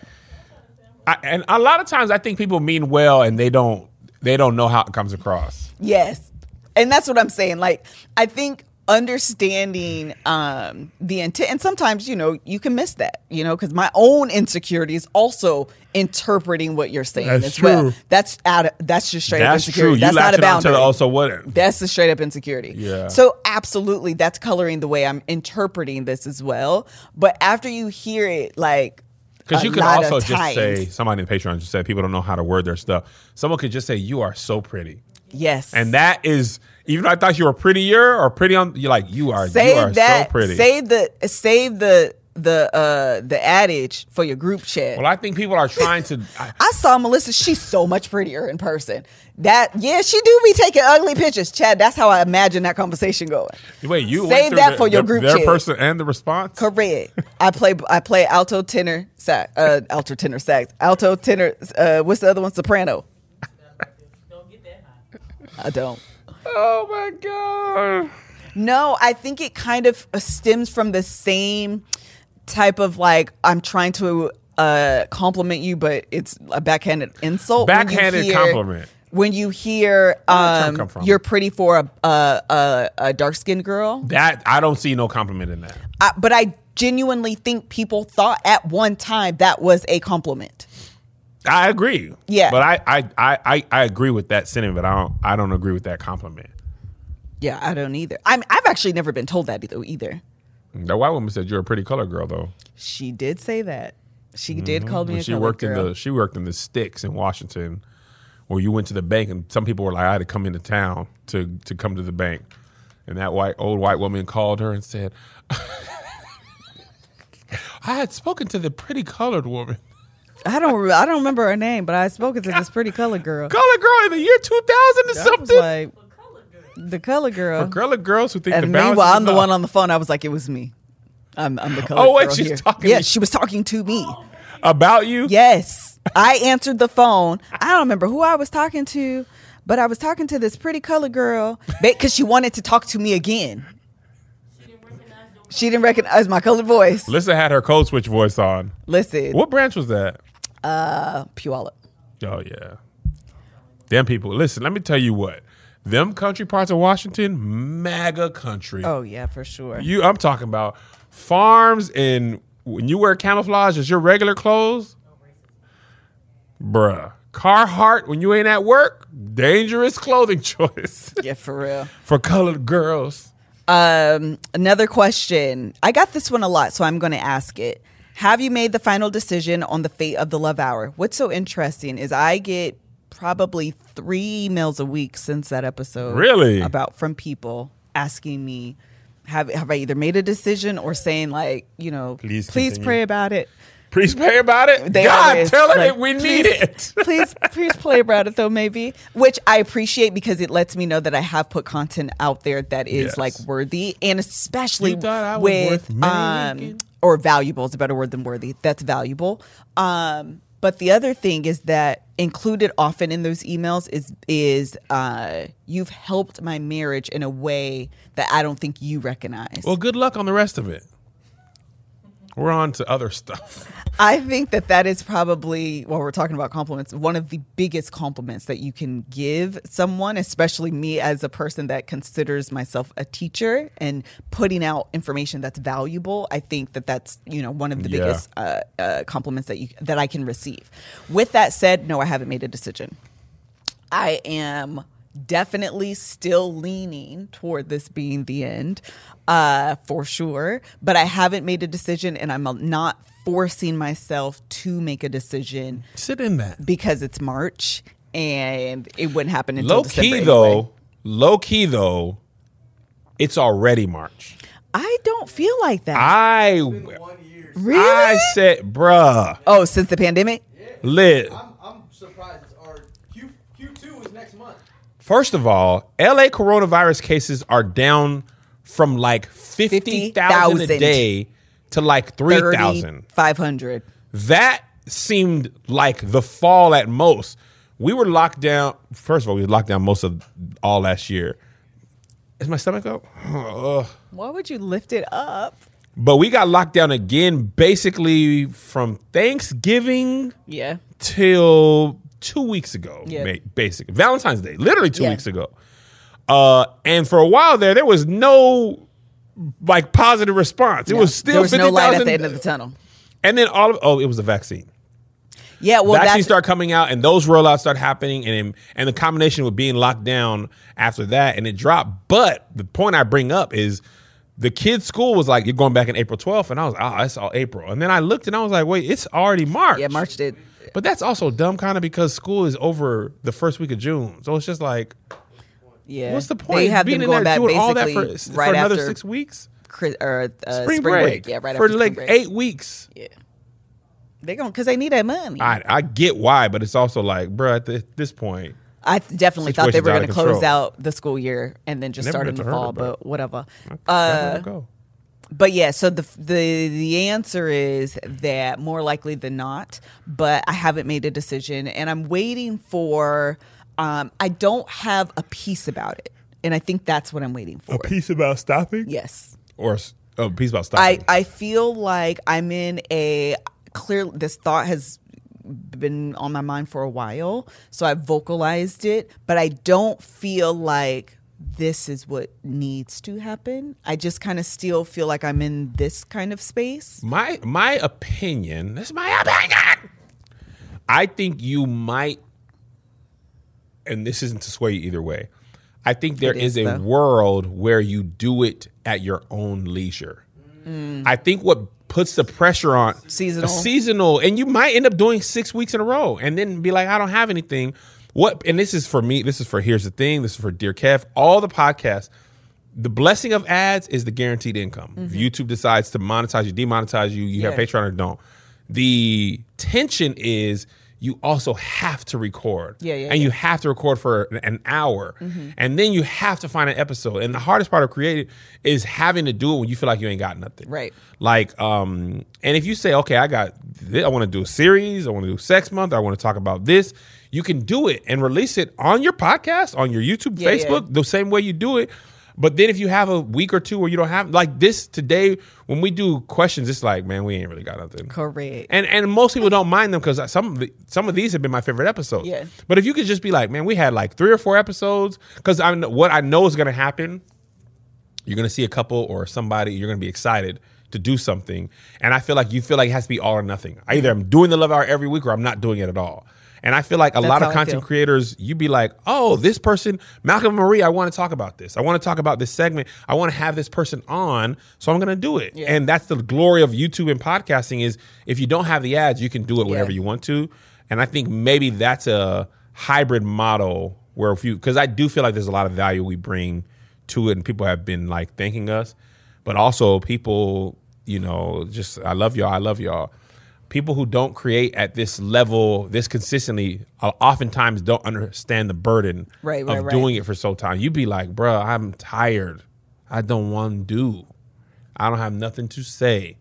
I, and a lot of times I think people mean well and they don't they don't know how it comes across. Yes. And that's what I'm saying. Like, I think understanding um, the intent, and sometimes, you know, you can miss that, you know, because my own insecurity is also interpreting what you're saying That's as well. true. That's out of, that's just straight up That's insecurity. true. You That's not a latching on to boundary. the also wouldn't. That's the straight up insecurity. Yeah. So absolutely, that's coloring the way I'm interpreting this as well. But after you hear it, like, Because a you could lot also of just times- say, somebody in Patreon just said people don't know how to word their stuff. Someone could just say, "You are so pretty." yes, And that is, even though I thought you were prettier or pretty on, you're like, you are, save you are that. so pretty. Save the save the the uh the adage for your group chat. well, I think people are trying to, I, I saw Melissa. She's so much prettier in person. That yeah, she do be taking ugly pictures, Chad. That's how I imagine that conversation going. wait, you Save went through that the- for your the- group their chat. person and the response? Correct. I play I play alto tenor sax, uh, alto tenor sax, alto tenor. Uh, what's the other one? Soprano. Don't get that high. I don't. Oh my God. No, I think it kind of stems from the same type of like, I'm trying to uh, compliment you, but it's a backhanded insult. when you Backhanded hear- compliment. When you hear did that term um, come from? you're pretty for a a, a, a dark skinned girl, That, I don't see no compliment in that. I, but I genuinely think people thought at one time that was a compliment. I agree. Yeah. But I, I, I, I, I agree with that sentiment, but I don't, I don't agree with that compliment. Yeah, I don't either. I'm, I've actually never been told that either. either. The white woman said you're a pretty color girl, though. She did say that. She did call me When a she colored worked girl. in the, she worked in the sticks in Washington, where you went to the bank, and some people were like, I had to come into town to to come to the bank, and that white old white woman called her and said, I had spoken to the pretty colored woman. I don't. I don't remember her name, but I had spoken to this pretty colored girl. Colored girl in the year two thousand or That something. was like the color girl. For colored girls who think the And balance meanwhile, is I'm the off. one on the phone. I was like, it was me. I'm, I'm the colored Oh, wait, girl she's here. talking Yeah, to- she was talking to me. About you? Yes, I answered the phone. I don't remember who I was talking to, but I was talking to this pretty colored girl because she wanted to talk to me again. She didn't recognize your She didn't recognize my colored voice. Lissa had her code switch voice on. Listen, What branch was that? uh, Puyallup. Oh, yeah. Them people. Listen, let me tell you what. Them country parts of Washington, mega country. Oh yeah, for sure. You, I'm talking about farms, and when you wear camouflage as your regular clothes, bruh. Carhartt, when you ain't at work, dangerous clothing choice Yeah, for real. for colored girls. Um, another question. I got this one a lot, so I'm going to ask it. Have you made the final decision on the fate of the Love Hour? What's so interesting is I get probably three emails a week since that episode. Really? About from people asking me, have have I either made a decision or saying like, you know, Please please continue. pray about it. Please pray about it. They God, always, tell her like, that we please- need it. please, please play about it though, maybe. Which I appreciate because it lets me know that I have put content out there that is Yes. like worthy, and especially You thought I was with worth um making? or valuable is a better word than worthy. That's valuable. Um, but the other thing is that included often in those emails is is uh, you've helped my marriage in a way that I don't think you recognize. Well, good luck on the rest of it. We're on to other stuff. I think that that is probably, while we're talking about compliments, one of the biggest compliments that you can give someone, especially me as a person that considers myself a teacher and putting out information that's valuable. I think that that's, you know, one of the Yeah. biggest uh, uh, compliments that you that I can receive. With that said, no, I haven't made a decision. I am definitely still leaning toward this being the end, uh, for sure. But I haven't made a decision, and I'm not forcing myself to make a decision Sit in that. because it's March and it wouldn't happen until Low December key anyway. though, low key though, it's already March. I don't feel like that. I One year. really? I said, bruh, oh, since the pandemic? lit. I'm, I'm surprised. It's our Q Q2 is next month. First of all, L A coronavirus cases are down from like fifty thousand a fifty thousand. day to like three thousand. five hundred. That seemed like the fall at most. We were locked down. First of all, we were locked down most of all last year. Is my stomach up? Ugh. Why would you lift it up? But we got locked down again basically from Thanksgiving Yeah. till two weeks ago. Yeah. ba- Basically. Valentine's Day. Literally two Yeah. weeks ago. Uh, and for a while there, there was no like positive response. It No, was still there was no fifty light thousand. at the end of the tunnel. And then all of, oh, it was a vaccine. Yeah, well, Vaccines that's start coming out, and those rollouts start happening, and and the combination with being locked down after that, and it dropped. But the point I bring up is the kids' school was like, "You're going back in April twelfth," and I was, "Oh, that's all April." And then I looked, and I was like, "Wait, it's already March." yeah, March did. But that's also dumb, kind of, because school is over the first week of June, so it's just like, Yeah, what's the point? They have being them in going there back doing all that basically for, right for another after six weeks? Chri- or, uh, Spring, break. Yeah, right for after like spring break. eight weeks. Yeah, they going because they need that money. I, I I get why, but it's also like, bruh, at the, this point. th- definitely thought they Situation's were out going of to close control. out the school year and then just Never start been in the to her, fall, but- but whatever. Gotta Uh, let it go. But yeah, so the the the answer is that more likely than not, but I haven't made a decision, and I'm waiting for. Um, I don't have a piece about it, and I think that's what I'm waiting for. A piece about stopping? Yes. Or s- oh, a piece about I, stopping. I feel like I'm in a clear this thought has been on my mind for a while, so I vocalized it, but I don't feel like this is what needs to happen. I just kind of still feel like I'm in this kind of space. my my opinion. This is my opinion. I think you might, and this isn't to sway you either way. I think there It is, is, a though. world where you do it at your own leisure. I think what puts the pressure on Seasonal. a seasonal, and you might end up doing six weeks in a row, and then be like, I don't have anything. What? And this is for me. This is for here's the thing. This is for Dear Kev. All the podcasts. the blessing of ads is the guaranteed income. If YouTube decides to monetize you, demonetize you, you have Yeah. Patreon or don't. The tension is you also have to record. Yeah, yeah, and yeah. you have to record for an, an hour. And then you have to find an episode. And the hardest part of creating is having to do it when you feel like you ain't got nothing. Right. Like, um, and if you say, okay, I got this, I want to do a series, I want to do Sex Month, I want to talk about this, you can do it and release it on your podcast, on your YouTube, Yeah, Facebook, yeah. the same way you do it. But then if you have a week or two where you don't have, like this today, when we do questions, it's like, man, we ain't really got nothing. Correct. And and most people don't mind them because some of the, some of these have been my favorite episodes. Yeah. But if you could just be like, man, we had like three or four episodes, because I know what I know is going to happen. You're going to see a couple or somebody. You're going to be excited to do something, and I feel like you feel like it has to be all or nothing. Either I'm doing the Love Hour every week or I'm not doing it at all. And I feel like a That's lot of how I content feel. creators, you be like, oh, this person, Malcolm and Marie, I want to talk about this. I want to talk about this segment. I want to have this person on, so I'm going to do it. Yeah. And that's the glory of YouTube and podcasting is if you don't have the ads, you can do it whenever Yeah. you want to. And I think maybe that's a hybrid model where if you, because I do feel like there's a lot of value we bring to it, and people have been like thanking us, but also people, you know, just I love y'all, I love y'all. People who don't create at this level, this consistently, uh, oftentimes don't understand the burden Right, of right, right. doing it for so time. You be like, bruh, I'm tired. I don't want to do. I don't have nothing to say.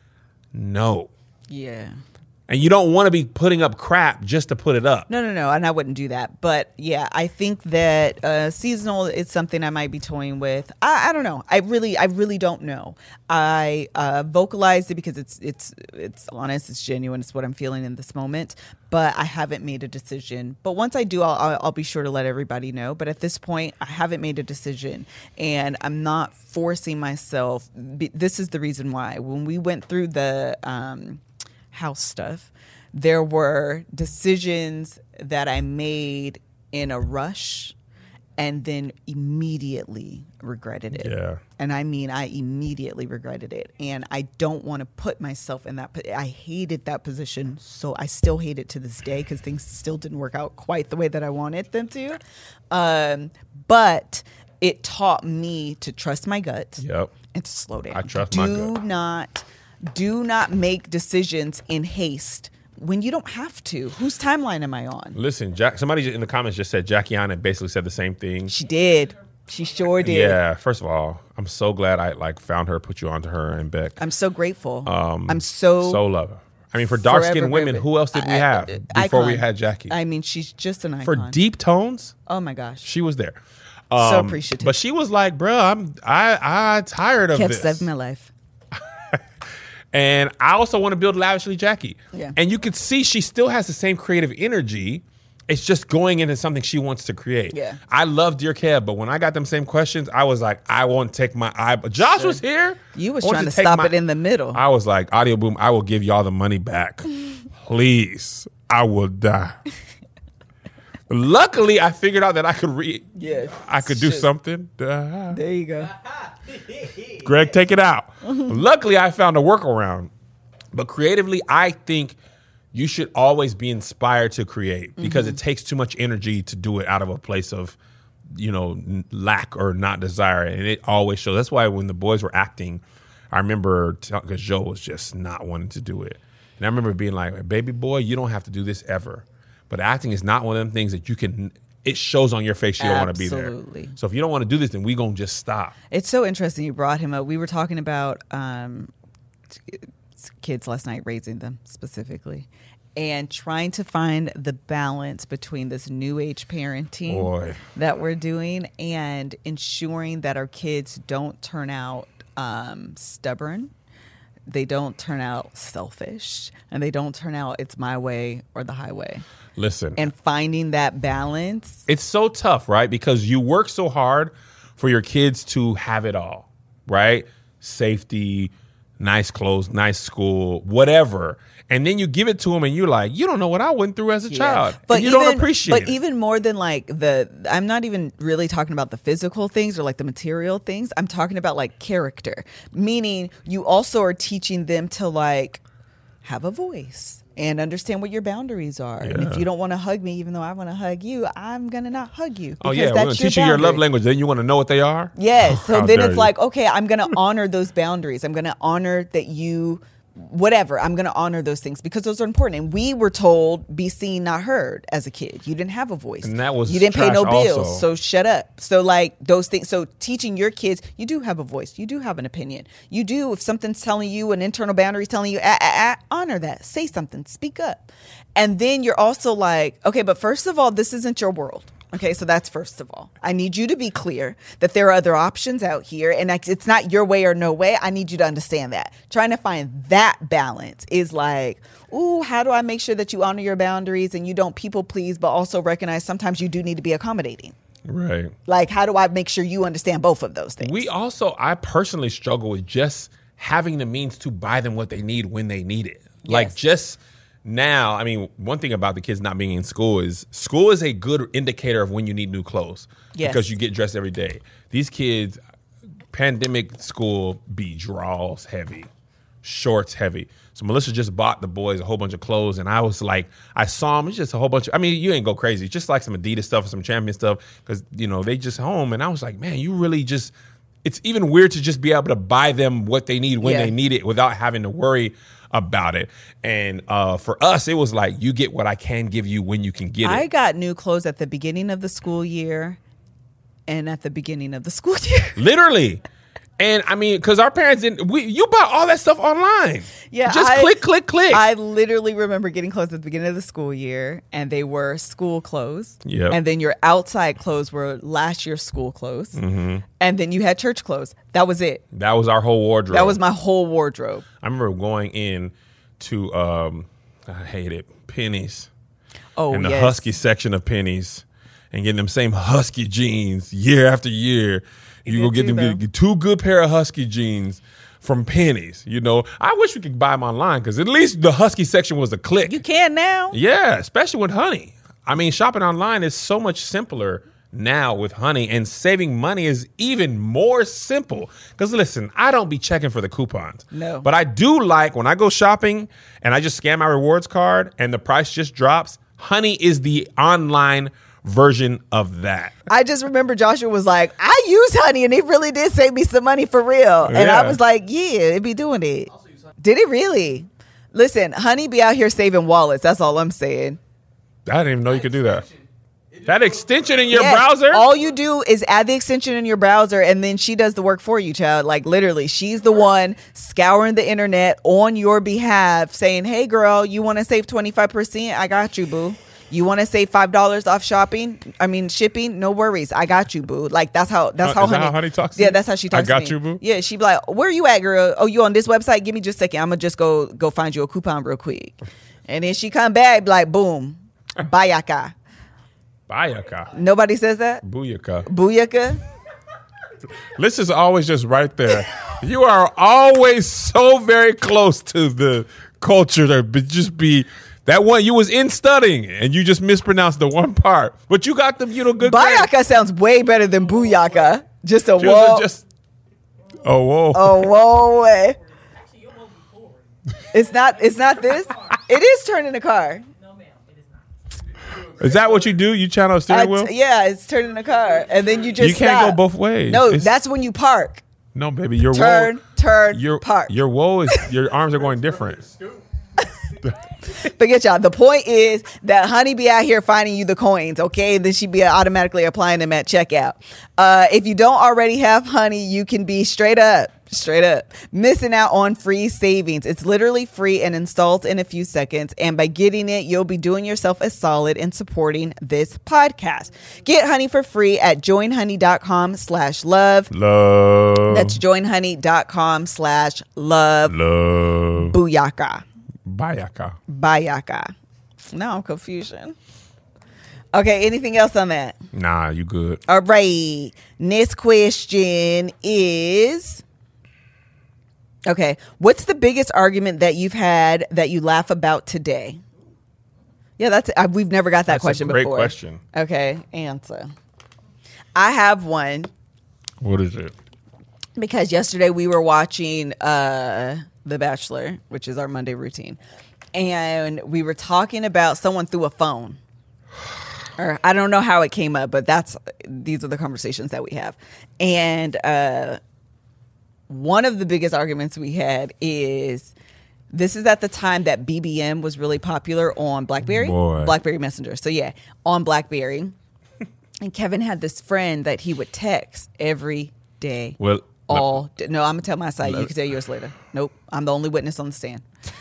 No. Yeah. And you don't want to be putting up crap just to put it up. No, no, no, and I wouldn't do that. But yeah, I think that uh, seasonal is something I might be toying with. I, I don't know. I really, I really don't know. I uh, vocalized it because it's, it's, it's honest, it's genuine, it's what I'm feeling in this moment. But I haven't made a decision. But once I do, I'll, I'll, I'll be sure to let everybody know. But at this point, I haven't made a decision, and I'm not forcing myself. Be- This is the reason why. When we went through the um, house stuff, there were decisions that I made in a rush and then immediately regretted it. Yeah. And I mean, I immediately regretted it. And I don't want to put myself in that. po- I hated that position. So I still hate it to this day because things still didn't work out quite the way that I wanted them to. Um, but it taught me to trust my gut Yep. and to slow down. I trust do my gut. not do not make decisions in haste when you don't have to. Whose timeline am I on? Listen, Jack. Somebody in the comments just said Jackie Anna basically said the same thing. She did. She sure did. Yeah. First of all, I'm so glad I like found her, put you onto her and Beck. I'm so grateful. Um, I'm so so love her. I mean, for dark skinned forever women, grateful. who else did we I- have I- before we icon. had Jackie? I mean, she's just an icon. For deep tones, Oh my gosh. she was there. So Um, appreciative. But she was like, "Bruh, I'm I I tired of Kept this." saving my life. And I also want to build lavishly Jackie. Yeah. And you could see she still has the same creative energy. It's just going into something she wants to create. Yeah. I love Dear Kev, but when I got them same questions, I was like, I won't take my eye. But Josh was here. You was I wanted trying to take stop my- it in the middle. I was like, Audio Boom, I will give y'all the money back. Please. I will die. Luckily, I figured out that I could read. Yeah. I could do Shit. something. Uh, There you go. Greg, take it out. Luckily, I found a workaround. But creatively, I think you should always be inspired to create because Mm-hmm. it takes too much energy to do it out of a place of, you know, n- lack or not desire. And it always shows. That's why when the boys were acting, I remember because Joe was just not wanting to do it. And I remember being like, baby boy, you don't have to do this ever. But acting is not one of them things that you can, it shows on your face you don't want to be there. Absolutely. So if you don't want to do this, then we going to just stop. It's so interesting you brought him up. We were talking about um, t- kids last night, raising them specifically, and trying to find the balance between this new age parenting Boy. that we're doing and ensuring that our kids don't turn out um, stubborn. They don't turn out selfish, and they don't turn out it's my way or the highway. Listen. And finding that balance. It's so tough, right? Because you work so hard for your kids to have it all, right? Safety, nice clothes, nice school, whatever. And then you give it to them and you're like, you don't know what I went through as a child. But and you even, don't appreciate But it. even more than like the, I'm not even really talking about the physical things or like the material things. I'm talking about like character, meaning you also are teaching them to like have a voice and understand what your boundaries are. And Yeah. if you don't want to hug me, even though I want to hug you, I'm going to not hug you. Oh because yeah, we're that's gonna teach you your boundary. love language. Then you want to know what they are? Yes. So How then dare it's you. like, okay, I'm going to honor those boundaries. I'm going to honor that you, whatever, I'm going to honor those things because those are important. And we were told, be seen, not heard as a kid. You didn't have a voice. And that was You didn't pay trash no bills. also. So shut up. So like those things. So teaching your kids, you do have a voice. You do have an opinion. You do, if something's telling you, an internal boundary is telling you, ah, ah, ah, honor that. Say something. Speak up. And then you're also like, okay, but first of all, this isn't your world. Okay, so that's first of all. I need you to be clear that there are other options out here and like, it's not your way or no way. I need you to understand that. Trying to find that balance is like, ooh, how do I make sure that you honor your boundaries and you don't people please, but also recognize sometimes you do need to be accommodating? Right. Like, how do I make sure you understand both of those things? We also, I personally struggle with just having the means to buy them what they need when they need it. Like Yes. just now, I mean, one thing about the kids not being in school is school is a good indicator of when you need new clothes Yes. because you get dressed every day. These kids, pandemic school be draws heavy, shorts heavy. So Melissa just bought the boys a whole bunch of clothes, and I was like, I saw them. It's just a whole bunch of. I mean, you ain't go crazy. It's just like some Adidas stuff or some Champion stuff because you know they just home, and I was like, man, you really just. It's even weird to just be able to buy them what they need when Yeah. they need it without having to worry about it. And uh, for us, it was like you get what I can give you when you can get I it. got new clothes at the beginning of the school year and at the beginning of the school year. Literally. And I mean, because our parents didn't, we, you bought all that stuff online. Yeah, Just I- click, click, click. I literally remember getting clothes at the beginning of the school year, and they were school clothes. Yep. And then your outside clothes were last year's school clothes. Mm-hmm. And then you had church clothes. That was it. that was our whole wardrobe. That was my whole wardrobe. I remember going in to, um, I hate it, Penny's. Oh, in the yes. husky section of Penny's and getting them same husky jeans year after year. You, You go did get too, them though. get two good pair of husky jeans from Penny's. You know, I wish we could buy them online because at least the husky section was a click. You can now. Yeah, especially with Honey. I mean, shopping online is so much simpler now with Honey, and saving money is even more simple. Because listen, I don't be checking for the coupons. No. But I do like when I go shopping and I just scan my rewards card and the price just drops, Honey is the online version of that. I just remember Joshua was like, I use Honey and it really did save me some money for real. And Yeah. I was like, yeah, it be doing it. Did it really? Listen, Honey be out here saving wallets. That's all I'm saying. I didn't even know you could do that. That extension in your Yes. browser? All you do is add the extension in your browser and then she does the work for you, child. Like literally, she's the one scouring the internet on your behalf saying, hey girl, you want to save twenty-five percent? I got you, boo. You want to save five dollars off shopping? I mean, shipping? No worries. I got you, boo. Like that's how, that's Uh, how is that Honey, how Honey talks to Yeah, you? that's how she I talks got to me. you, boo? Yeah, she be like, where you at, girl? Oh, you on this website? Give me just a second. I'm going to just go, go find you a coupon real quick. And then she come back be like, boom, bayaka. Bayaka. Nobody says that? Booyaka. Booyaka? Liz is always just right there. You are always so very close to the culture to be, just be that one. You was in studying and you just mispronounced the one part, but you got the you know good. grade. Bayaka sounds way better than booyaka. Just a Just- whoa. just- oh whoa. Oh whoa! way. Actually, your mobile forward. It's not. It's not this. It is turning the car. No, ma'am, it is not. Is that what you do? You channel a I steering t- wheel? yeah, it's turning the car, and then you just You can't stop. go both ways. No, It's- that's when you park. no, baby. Your Turn, whoa, turn, your park. your whoa is your arms are going different. But get y'all. The point is that Honey be out here finding you the coins, okay? Then she be automatically applying them at checkout. Uh, if you don't already have Honey, you can be straight up, straight up missing out on free savings. It's literally free and installs in a few seconds. And by getting it, you'll be doing yourself a solid in supporting this podcast. Get Honey for free at joinhoney.com slash love. Love. That's joinhoney.com slash love. love. Booyaka. Bayaka. Bayaka. No, I'm confusion. Okay, anything else on that? Nah, you good. All right. Next question is okay. What's the biggest argument that you've had that you laugh about today? Yeah, that's I, we've never got that That's a question great before. question. Okay, answer. I have one What is it? because yesterday we were watching uh The Bachelor, which is our Monday routine. And we were talking about someone threw a phone. Or I don't know how it came up, but that's these are the conversations that we have. And uh, one of the biggest arguments we had is this is at the time that B B M was really popular on BlackBerry, Boy. BlackBerry Messenger. So yeah, on BlackBerry. And Kevin had this friend that he would text every day. Well, all day. No, I'm gonna tell my side. You can tell yours later. Nope, I'm the only witness on the stand.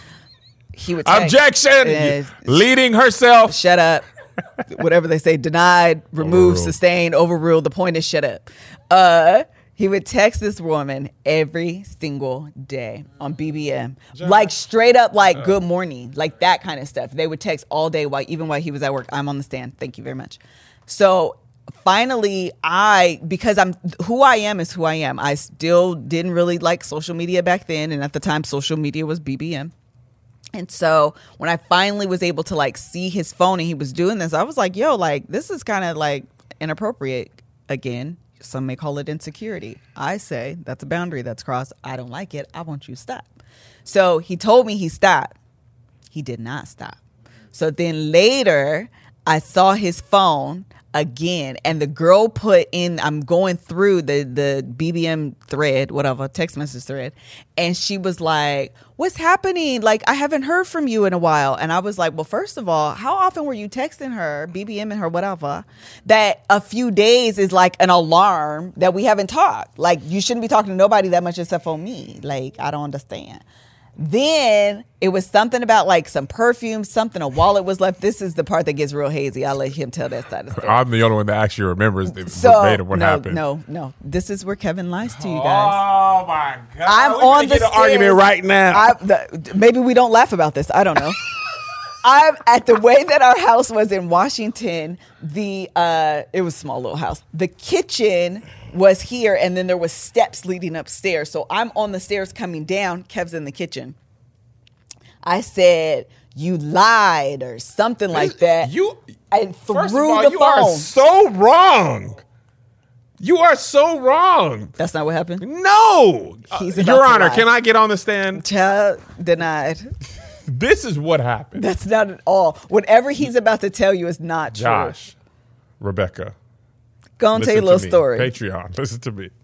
He would text, objection. uh, Leading herself. Shut up. Whatever they say, denied, removed, Overruled. sustained, overruled. The point is shut up. Uh, he would text this woman every single day on B B M, like straight up, like good morning, like that kind of stuff. They would text all day, while even while he was at work. I'm on the stand. Thank you very much. So finally, I because I'm who I am is who I am. I still didn't really like social media back then, and at the time, social media was B B M. And so when I finally was able to like see his phone and he was doing this, I was like, yo, like this is kind of like inappropriate. Again, some may call it insecurity. I say that's a boundary that's crossed. I don't like it. I want you to stop. So he told me he stopped. He did not stop. So then later I saw his phone again, and the girl put in, I'm going through the, the B B M thread, whatever, text message thread, and she was like, what's happening? Like, I haven't heard from you in a while. And I was like, well, first of all, how often were you texting her, BBMing her, whatever, that a few days is like an alarm that we haven't talked? Like, you shouldn't be talking to nobody that much except for me. Like, I don't understand. Then it was something about like some perfume, something, a wallet was left. This is the part that gets real hazy. I'll let him tell that side of the story. I'm the only one that actually remembers the So, verbatim what no, happened. no, no. This is where Kevin lies to you guys. Oh my God! I'm We're on gonna the get an argument stairs. right now. I, the, maybe we don't laugh about this. I don't know. I'm at the way that our house was in Washington. The uh, it was a small little house. The kitchen was here, and then there was steps leading upstairs. So I'm on the stairs coming down. Kev's in the kitchen. I said, you lied or something like that. You and threw first of all, the you phone. are so wrong. You are so wrong. That's not what happened. No, He's Uh, about Your to Honor, lie. can I get on the stand? Child denied. This is what happened. That's not at all. Whatever he's about to tell you is not true. Josh, Rebecca, Go and tell listen you a little to me. story. Patreon, listen to me.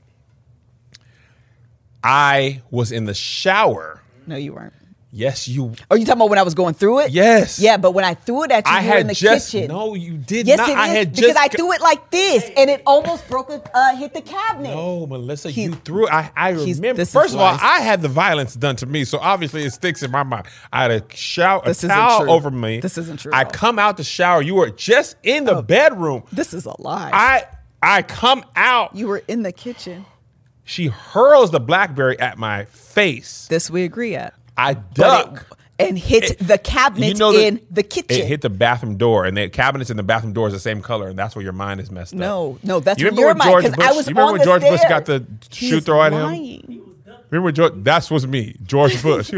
I was in the shower. No, you weren't. Yes, you. Are you talking about when I was going through it? Yes. Yeah, but when I threw it at you, I you were had in the just kitchen. no, you did Yes, not. it is I had because just I threw it like this, and it almost broke, it, uh, hit the cabinet. No, Melissa, He- you threw it. I, I He's- remember. this is First of all, lies. I had the violence done to me, so obviously it sticks in my mind. I had a shower, a This isn't towel true. over me. This isn't true I at all. come out the shower. You were just in the bedroom. This is a lie. I I come out. you were in the kitchen. She hurls the BlackBerry at my face. This we agree at. I But duck. it- and hit the cabinet You know that in the kitchen. It hit the bathroom door, and the cabinets in the bathroom door is the same color, and that's where your mind is messed up. no, no, that's You what remember your when mind. George Because Bush? I was you remember on when the George Bush stairs. got the He shoe is thrown at him? lying. Remember, George, that was me, George Bush.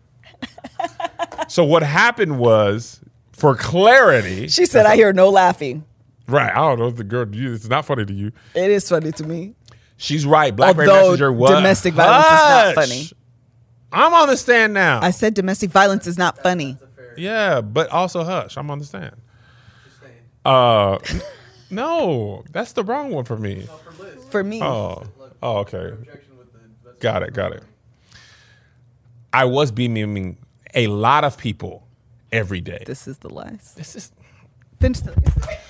So what happened was, for clarity, She said, "I hear no laughing." right? I don't know if the girl. you- It's not funny to you. It is funny to me. She's right. BlackBerry Although Messenger was domestic violence is not Hush! funny. I'm on the stand now. I said domestic violence is not funny. yeah, but also hush. I'm on the stand. Uh, n- no, that's the wrong one for me. For me, Oh, oh, okay. Got it, got it. I was beaming a lot of people every day. this is the lies. This is. Finish the.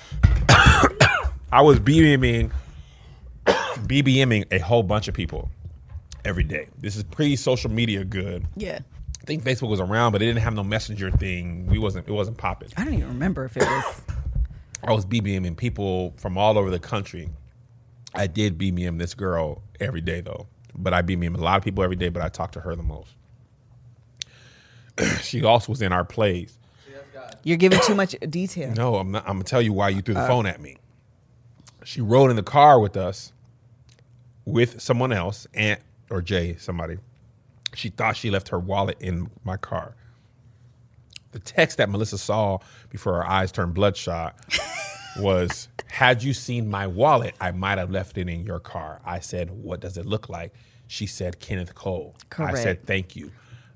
I was BBMing, BBMing a whole bunch of people every day. This is pre-social media good. Yeah. I think Facebook was around, but it didn't have no messenger thing. We wasn't. It wasn't popping. I don't even remember if it was. I was BBMing people from all over the country. I did B B M this girl every day though, but I B B M a lot of people every day. But I talked to her the most. She also was in our plays. You're giving too much detail. No, I'm not. I'm gonna tell you why you threw the phone at me. She rode in the car with us, with someone else, Aunt or Jay, somebody. She thought she left her wallet in my car. The text that Melissa saw before her eyes turned bloodshot was, "Had you seen my wallet, I might have left it in your car." I said, "What does it look like?" She said, "Kenneth Cole." I Correct. said, "Thank you."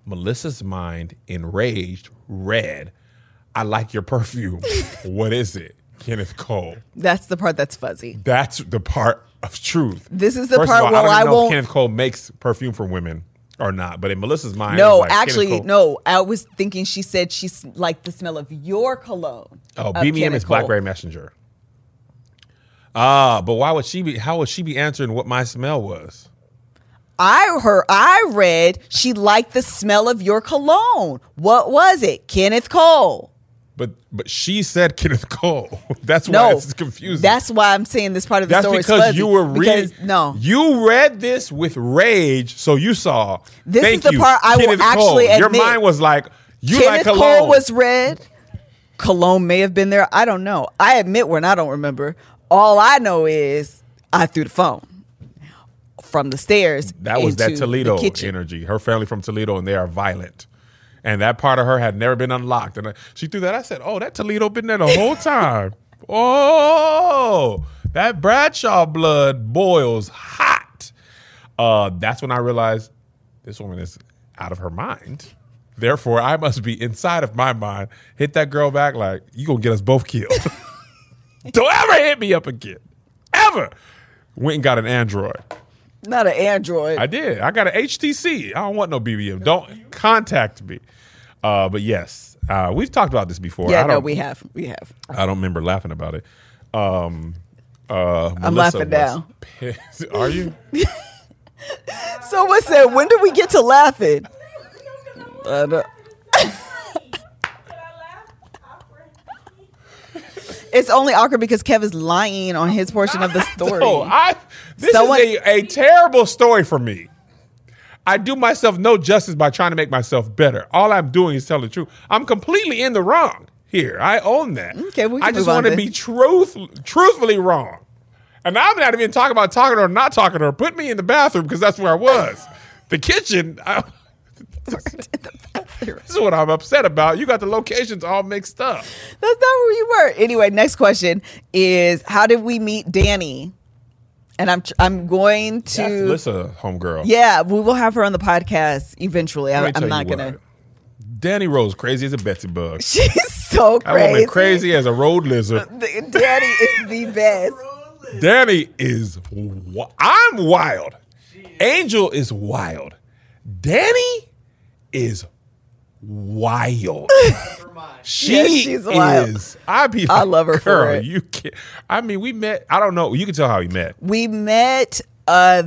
Melissa's mind, enraged, read, I like your perfume. What is it? Kenneth Cole. That's the part that's fuzzy. That's the part of truth. This is the First part of all, where I don't I even know won't. if Kenneth Cole makes perfume for women or not, but in Melissa's mind, it No, was like, actually, Kenneth Cole- no. I was thinking she said she s- liked the smell of your cologne. Oh, of B B M Kenneth is Cole. Blackberry Messenger. Ah, but why would she be? How would she be answering what my smell was? I heard. I read she liked the smell of your cologne. What was it? Kenneth Cole. But but she said Kenneth Cole. That's why No, it's confusing. that's why I'm saying this part of the That's story is because fuzzy. you were reading. Because, no, you read this with rage, so you saw. This thank is the you, part I will Kenneth actually Cole. Your admit. mind was like, you Kenneth like cologne. Cole was red. Cologne may have been there. I don't know. I admit when I don't remember. All I know is I threw the phone from the stairs. That was that into Toledo the kitchen. energy. Her family from Toledo, and they are violent. And that part of her had never been unlocked. And I, she threw that. I said, oh, that Toledo been there the whole time. Oh, that Bradshaw blood boils hot. Uh, that's when I realized this woman is out of her mind. Therefore, I must be inside of my mind. Hit that girl back like, you going to get us both killed. Don't ever hit me up again. Ever. Went and got an Android. Not an Android. I did. I got an H T C. I don't want no B B M. Don't contact me. Uh, but yes, uh, we've talked about this before. yeah, I no, don't, we have. We have. I don't remember laughing about it. Um, uh, I'm Melissa laughing was now. pissed. Are you? Someone said, when do we get to laughing? Uh, no. It's only awkward because Kev is lying on his portion of the story. No, I. This Someone- is a, a terrible story for me. I do myself no justice by trying to make myself better. All I'm doing is telling the truth. I'm completely in the wrong here. I own that. Okay, we can I just move on want to then. be truth, truthfully wrong. And I'm not even talking about talking to her or not talking to her. Put me in the bathroom because that's where I was. The kitchen. I, this is what I'm upset about. You got the locations all mixed up. That's not where you were. Anyway, next question is, how did we meet Danny? And I'm tr- I'm going to That's Alyssa, homegirl. Yeah, we will have her on the podcast eventually. I, Let me tell I'm not you gonna. what. Danny Rose crazy as a Betsy bug. She's so That crazy. woman crazy as a road lizard. The- Danny is the best. Danny is. Wi- I'm wild. Angel is wild. Danny is wild. She Yes, she's wild. is. I be. I like, love her for girl, it. You can't. I mean, we met. I don't know. You can tell how we met. We met uh,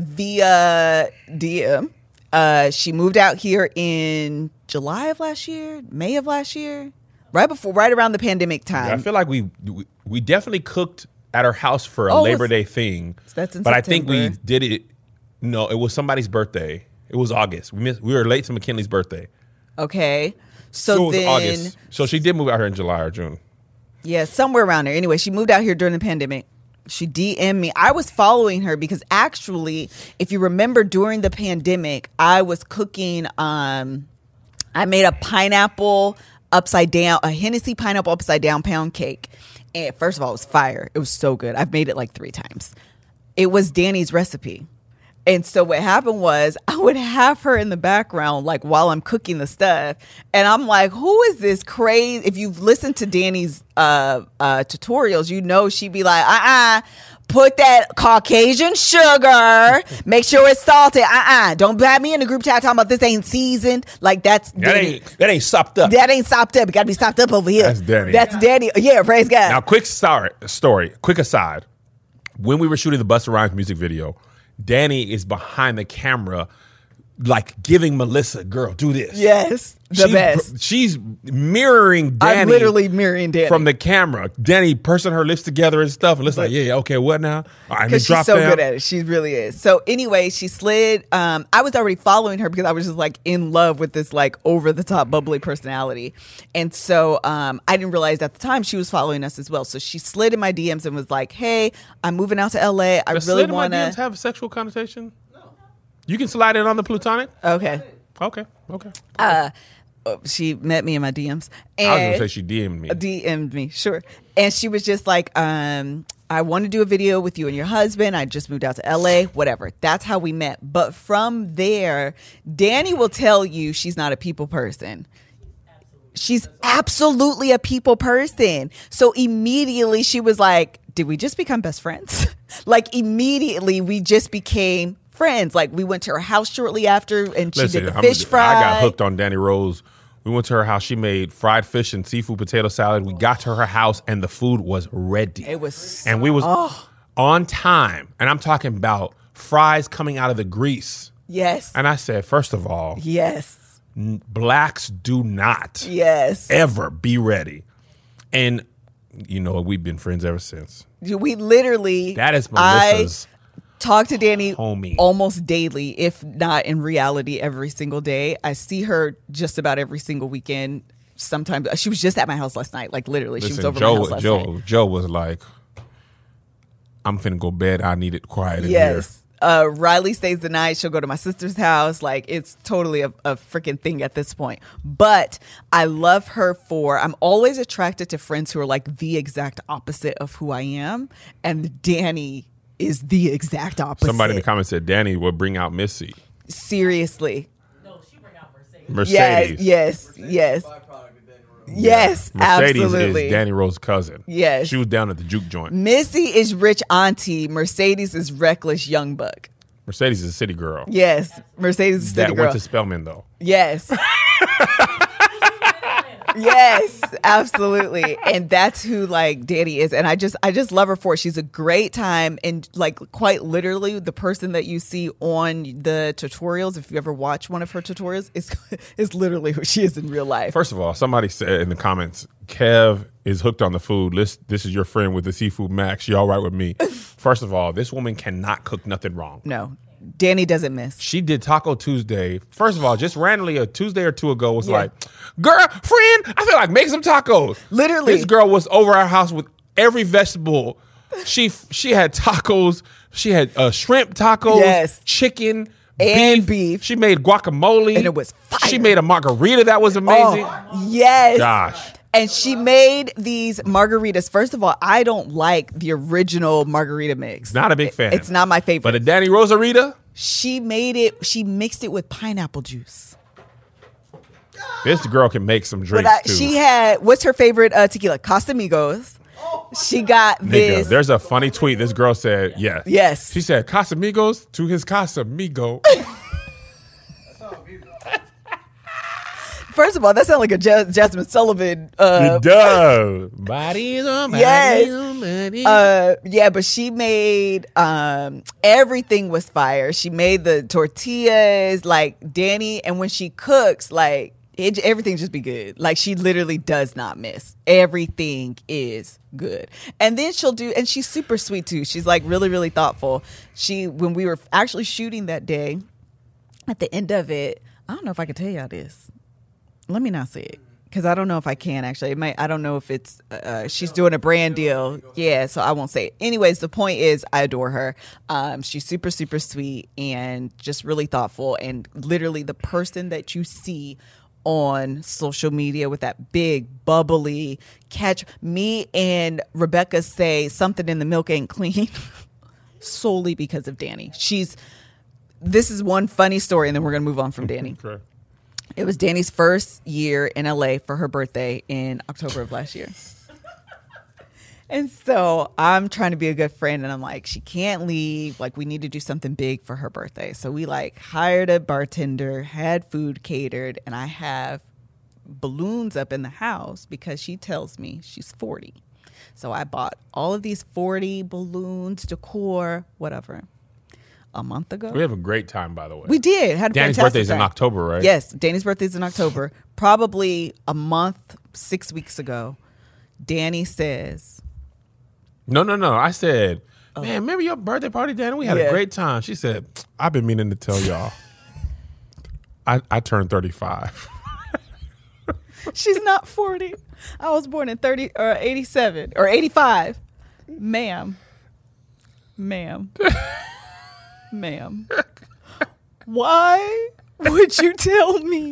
via D M. Uh, she moved out here in July of last year, May of last year, right before, right around the pandemic time. I feel like we we, we definitely cooked at her house for a Oh, Labor it's- Day thing. that's in but I think we September. did it. No, it was somebody's birthday. It was August. We missed, we were late to McKinley's birthday. Okay, so, So it was then August. So she did move out here in July or June. yeah, somewhere around there. Anyway, she moved out here during the pandemic. She D M'd me. I was following her because actually, if you remember during the pandemic, I was cooking, um, I made a pineapple upside down, a Hennessy pineapple upside down pound cake. And first of all, it was fire. It was so good. I've made it like three times. It was Danny's recipe. And so what happened was I would have her in the background, like while I'm cooking the stuff. And I'm like, who is this crazy? If you've listened to Danny's uh, uh, tutorials, you know she'd be like, uh-uh, put that Caucasian sugar, make sure it's salted. Uh-uh, don't have me in the group chat talking about this ain't seasoned. Like that's That Danny. ain't that ain't sopped up. That ain't sopped up. It got to be sopped up over here. That's Danny. That's Danny. Yeah, praise God. Now, quick story, story. Quick aside. When we were shooting the Busta Rhymes music video, Danny is behind the camera, like giving Melissa, "Girl, do this." Yes, the She- best. She's mirroring Danny. I'm literally mirroring Danny. from the camera. Danny pursing her lips together and stuff, and it's like, yeah, yeah, okay, what now? All right, Because drop she's so down. good at it. She really is. So anyway, she slid. Um, I was already following her because I was just like in love with this like over the top bubbly personality. And so um, I didn't realize at the time she was following us as well. So she slid in my D Ms and was like, hey, I'm moving out to L A. I Does really slid in my want D Ms to. have a sexual connotation? No. You can slide it on the plutonic? Okay. Okay, okay. Uh, she met me in my D Ms. And I was going to say she D M'd me. D M'd me, sure. And she was just like, um, I want to do a video with you and your husband. I just moved out to L A, whatever. That's how we met. But from there, Danny will tell you she's not a people person. She's absolutely a people person. So immediately she was like, did we just become best friends? Like immediately we just became friends. Like we went to her house shortly after and she Listen, did the I'm- fish fry. I got hooked on Danny Rose. We went to her house. She made fried fish and seafood potato salad. We got to her house and the food was ready. It was and we was oh. on time. And I'm talking about fries coming out of the grease. Yes. And I said, first of all, Yes. n- blacks do not Yes. ever be ready. And you know, we've been friends ever since. We literally That is I Melissa's talk to Danny homie. almost daily, if not in reality every single day. I see her just about every single weekend. Sometimes she was just at my house last night. Like literally, she was Listen, over Joe, my house last Joe, night. Joe was like, I'm finna go bed. I need it quiet in Yes. here. Uh, Riley stays the night. She'll go to my sister's house. Like it's totally a, a freaking thing at this point. But I love her for, I'm always attracted to friends who are like the exact opposite of who I am. And Danny is the exact opposite. Somebody in the comments said Danny would bring out Missy. Seriously. No, she bring out Mercedes. Mercedes. Yes, yes, yes. Byproduct of Danny Rose. Yes, Mercedes absolutely. is Danny Rose's cousin. Yes. She was down at the juke joint. Missy is rich auntie. Mercedes is reckless young buck. Mercedes is a city girl. Yes, Mercedes is a That city girl. went to Spelman, though. Yes. Yes, absolutely. And that's who like Danny is. And I just I just love her for it. She's a great time and like quite literally the person that you see on the tutorials, if you ever watch one of her tutorials, is is literally who she is in real life. First of all, somebody said in the comments, Kev is hooked on the food. This, this is your friend with the seafood max. She all right with me. First of all, this woman cannot cook nothing wrong. No. Danny doesn't miss. She did Taco Tuesday. First of all, just randomly a Tuesday or two ago was Yeah. like, girl, friend, I feel like making some tacos. Literally. This girl was over our house with every vegetable. She she had tacos. She had uh, shrimp tacos, Yes. chicken, And beef. She made guacamole. And it was fire. She made a margarita that was amazing. Oh, yes. Gosh. And she made these margaritas. First of all, I don't like the original margarita mix. Not a big fan. It's not my favorite. But a Danny Rosarita, She made it, she mixed it with pineapple juice. this girl can make some But drinks I, too. she had, what's her favorite uh, tequila? Casamigos. She got Nigga, this. there's a funny tweet. This girl said, yes. Yes. She said, Casamigos to his Casamigo. First of all, that sounds like a Jas- Jasmine Sullivan. Uh, It does. Bodies on bodies Yes. on bodies. uh, yeah, but she made um, everything was fire. She made the tortillas, like Danny, and when she cooks, like it, everything just be good. Like she literally does not miss. Everything is good. And then she'll do, and she's super sweet too. She's like really, really thoughtful. She, when we were actually shooting that day, at the end of it, I don't know if I can tell y'all this. Let me not say it because I don't know if I can actually. It might. I don't know if it's. Uh, she's doing a brand deal. Yeah, so I won't say it. Anyways, the point is, I adore her. Um, she's super, super sweet and just really thoughtful. And literally, the person that you see on social media with that big bubbly catch. Me and Rebecca say something in the milk ain't clean solely because of Danny. She's. This is one funny story, and then we're gonna move on from Danny. Okay. It was Danny's first year in L A for her birthday in October of last year. And so I'm trying to be a good friend and I'm like, she can't leave. Like, we need to do something big for her birthday. So we like hired a bartender, had food catered, and I have balloons up in the house because she tells me she's forty. So I bought all of these forty balloons, decor, whatever, a month ago. We have a great time, by the way. We did. Had a Danny's fantastic birthday's in time. October, right? Yes, Danny's birthday's in October. Probably a month, six weeks ago, Danny says, No, no, no. I said, man, remember your birthday party, Danny? We had Yeah. a great time. She said, I've been meaning to tell y'all. I, I turned thirty-five. she's not forty. I was born in thirty or eighty-seven or eighty-five. Ma'am. Ma'am. Ma'am. Why would you tell me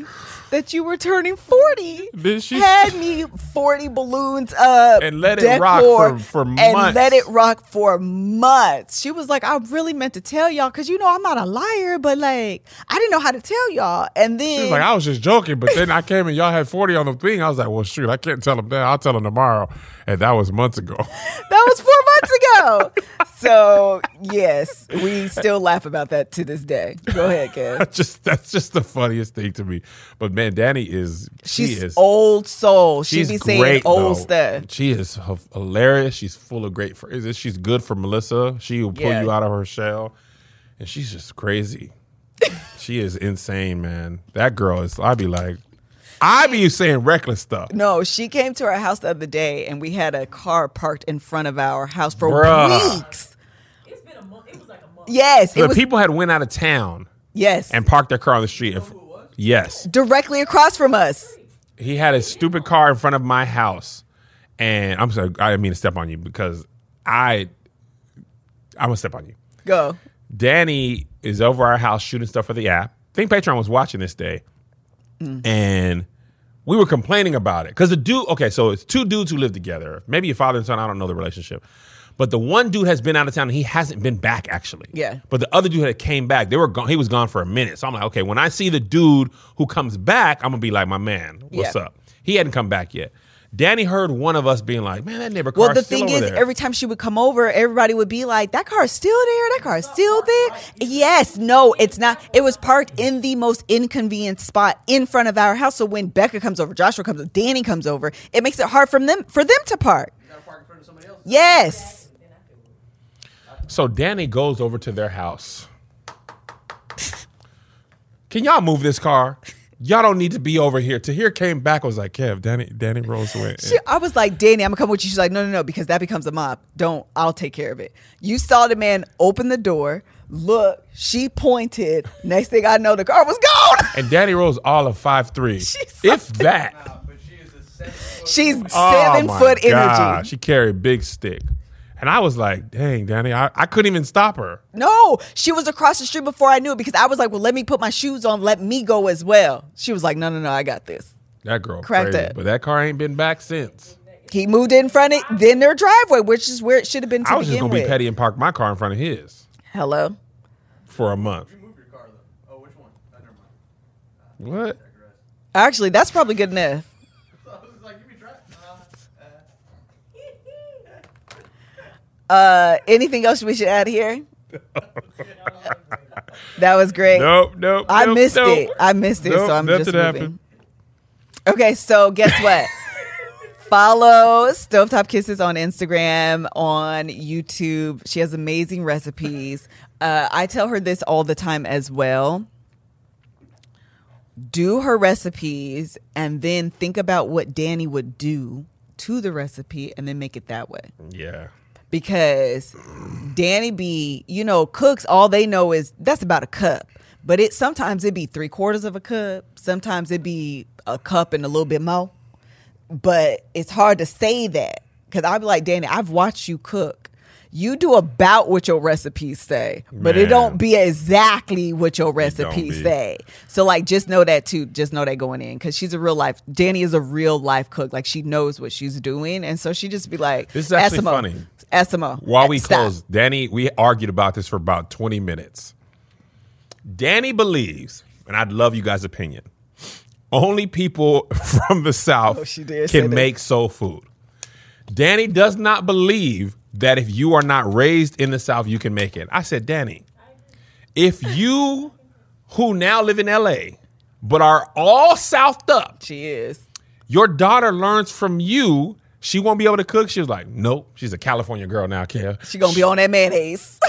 that you were turning forty. Then she had me forty balloons up and let it decor, rock for, for and months. let it rock for months. She was like, I really meant to tell y'all because you know I'm not a liar, but like I didn't know how to tell y'all. And then She was like, I was just joking, but then I came and y'all had forty on the thing. I was like, well, shoot, I can't tell them that. I'll tell them tomorrow. And that was months ago. that was four months ago. So yes, we still laugh about that to this day. Go ahead, Kev. That's just that's just the funniest thing to me. But man, Danny is she She's is old soul. She she's be saying great, old though. stuff. She is h- hilarious. She's full of great phrases. She's good for Melissa. She will pull Yeah. you out of her shell, and she's just crazy. She is insane, man. That girl is. I'd be like, I be saying reckless stuff. No, she came to our house the other day, and we had a car parked in front of our house for Bruh. weeks. It's been a month. It was like a month. Yes, it But was. people had went out of town Yes, and parked their car on the street. And, yes, directly across from us. he had his stupid car in front of my house, and I'm sorry, I didn't mean to step on you because I, I'm gonna step on you. Go. Danny is over our house shooting stuff for the app. I think Patreon was watching this day, and we were complaining about it because the dude. Okay, so it's two dudes who live together, maybe a father and son. I don't know the relationship, but the one dude has been out of town and he hasn't been back actually. Yeah. But the other dude had came back. They were gone. He was gone for a minute. So I'm like, okay, when I see the dude who comes back, I'm gonna be like, my man, what's Yeah. up? He hadn't come back yet. Danny heard one of us being like, man, that neighbor car Well, the still thing over is, there. every time she would come over, everybody would be like, that car's still there? That car's still there? Yes. No, it's not. It was parked in the most inconvenient spot in front of our house. So when Becca comes over, Joshua comes over, Danny comes over, it makes it hard for them for them to park. You gotta park in front of somebody else. Yes. So Danny goes over to their house. Can y'all move this car? Y'all don't need to be over here. Tahir came back, was like, Kev, Danny, Danny Rose went. She, I was like, Danny, I'm gonna come with you. She's like, no, no, no, because that becomes a mob. Don't, I'll take care of it. You saw the man open the door, look, she pointed. Next thing I know, the car was gone. And Danny Rose all of five three. She's so If that. Nah, but she is a seven foot She's woman. seven Oh my foot God. energy. She carried a big stick. And I was like, dang, Danny, I, I couldn't even stop her. No, she was across the street before I knew it because I was like, well, let me put my shoes on. Let me go as well. She was like, no, no, no, I got this. That girl Cracked crazy. it. But that car ain't been back since. He moved in front of then their driveway, which is where it should have been to I was just begin going to be with. petty and park my car in front of his Hello. for a month. You move your car though. Oh, which one? Oh, never mind. What? Digress. Actually, that's probably good enough. I was like, you be driving. Uh, uh, Uh, anything else we should add here? That was great. Nope, nope. I nope, missed nope. it. I missed it, Nope, so I'm nothing just moving. happened. Okay, so guess what? Follow Stovetop Kisses on Instagram, on YouTube. She has amazing recipes. Uh, I tell her this all the time as well. Do her recipes and then think about what Danny would do to the recipe and then make it that way. Yeah. Because Danny B, you know, cooks, all they know is that's about a cup. But it sometimes it be three quarters of a cup. Sometimes it be a cup and a little bit more. But it's hard to say that. Because I'd be like, Danny, I've watched you cook. You do about what your recipes say. But it Man. don't be exactly what your don't recipes be. say. So like just know that too. Just know that going in. Because she's a real life. Danny is a real life cook. Like she knows what she's doing. And so she just be like, This is actually Essimo, funny. Essimo. While we Stop. close, Danny, we argued about this for about twenty minutes. Danny believes, and I'd love you guys' opinion, only people from the South Oh, she did say can that. make soul food. Danny does not believe that if you are not raised in the South, you can make it. I said, Danny, if you who now live in L A but are all Southed up, She is. your daughter learns from you, she won't be able to cook. She was like, nope, she's a California girl now, Kev. She gonna be on that mayonnaise.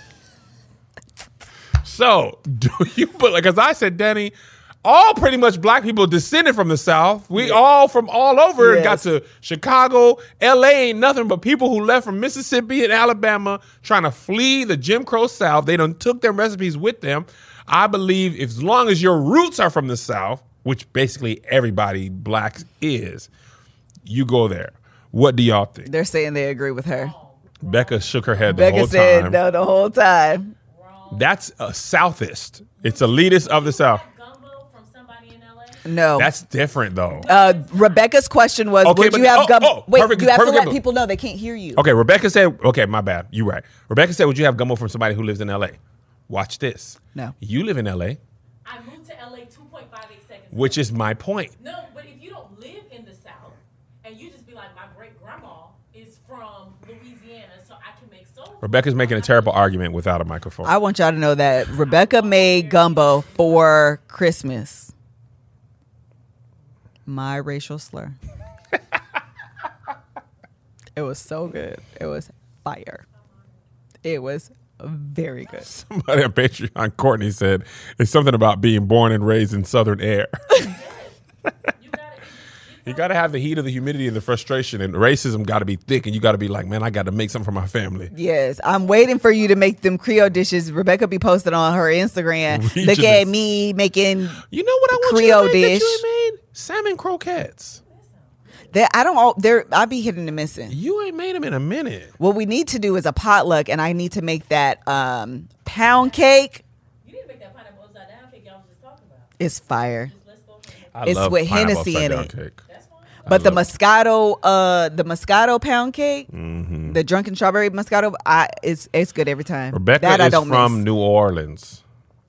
So, do you put like as I said, Danny, all pretty much black people descended from the South. We all from all over Yes. got to Chicago. L A ain't nothing but people who left from Mississippi and Alabama trying to flee the Jim Crow South. They done took their recipes with them. I believe if, as long as your roots are from the South, which basically everybody black is, you go there. What do y'all think? They're saying they agree with her. Becca shook her head the Becca whole said time. no the whole time. That's a Southist. It's elitist of the South. Gumbo from somebody in L A. No. That's different though. Uh, Rebecca's question was, Okay, would but- you have oh, gumbo? oh, Wait, perfect- you have to perfect let gumbo. people know they can't hear you. Okay, Rebecca said, okay, my bad. You're right. Rebecca said, would you have gumbo from somebody who lives in L A? Watch this. No. You live in L A, I moved to L A two point five eight seconds. which is my point. No, but if you don't live in the South and you just be like, my great grandma is from Louisiana, so I can make soul. Rebecca's making a terrible argument without a microphone. I want y'all to know that Rebecca made gumbo for Christmas. My racial slur. It was so good. It was fire. It was very good. Somebody on Patreon, Courtney said, it's something about being born and raised in Southern air. You gotta, You got to have the heat of the humidity and the frustration, and racism got to be thick, and you got to be like, man, I got to make something for my family. Yes, I'm waiting for you to make them Creole dishes. Rebecca be posted on her Instagram. Look Regions. at me making You know what I want Creole you to make dish. that you ain't made? Salmon croquettes. that. I don't. all There, I be hitting and missing. You ain't made them in a minute. What we need to do is a potluck, and I need to make that um, pound cake. you need to make that pineapple upside down cake y'all was just talking about. It's fire. Just let's go. from there. I It's love with pineapple Hennessy upside in down it. cake. That's fine. But the love Moscato, uh, the Moscato pound cake, Mm-hmm. the drunken strawberry Moscato, I it's it's good every time. Rebecca that I is don't from miss. New Orleans.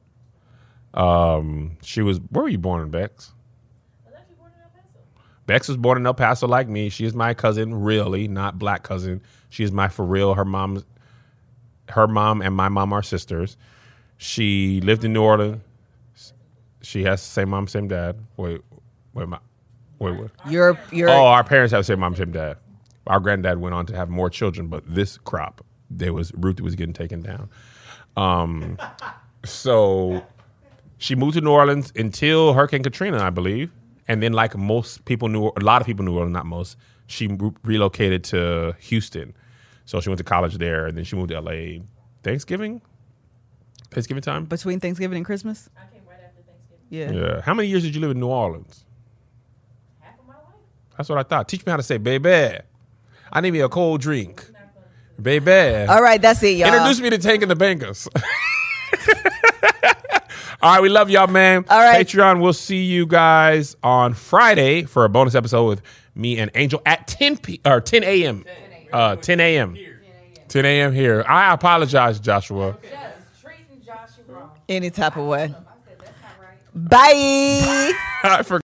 Um, she was. Where were you born in Bex? I was actually born in El Paso. Bex was born in El Paso like me. She is my cousin, really, not black cousin. She is my for real. Her mom, her mom and my mom are sisters. She lived in New Orleans. She has the same mom, same dad. Wait, wait, my, wait, what? Your your Oh, our parents have the same mom, same dad. Our granddad went on to have more children, but this crop, there was Ruthie was getting taken down. Um, so she moved to New Orleans until Hurricane Katrina, I believe, and then like most people knew, a lot of people knew, not most. She re- relocated to Houston, so she went to college there, and then she moved to L A. Thanksgiving, Thanksgiving time. between Thanksgiving and Christmas. I came right after Thanksgiving. Yeah. Yeah. How many years did you live in New Orleans? Half of my life. That's what I thought. Teach me how to say baby. I need me a cold drink. Baby. All right, that's it, y'all. Introduce me to Tank and the Bangers. All right, we love y'all, man. All right. Patreon, we'll see you guys on Friday for a bonus episode with me and Angel at ten p or ten a.m. Uh, ten a.m. ten a.m. here. I apologize, Joshua. Just treating Joshua wrong. Any type of way. I said, that's not right. Bye. I forgot.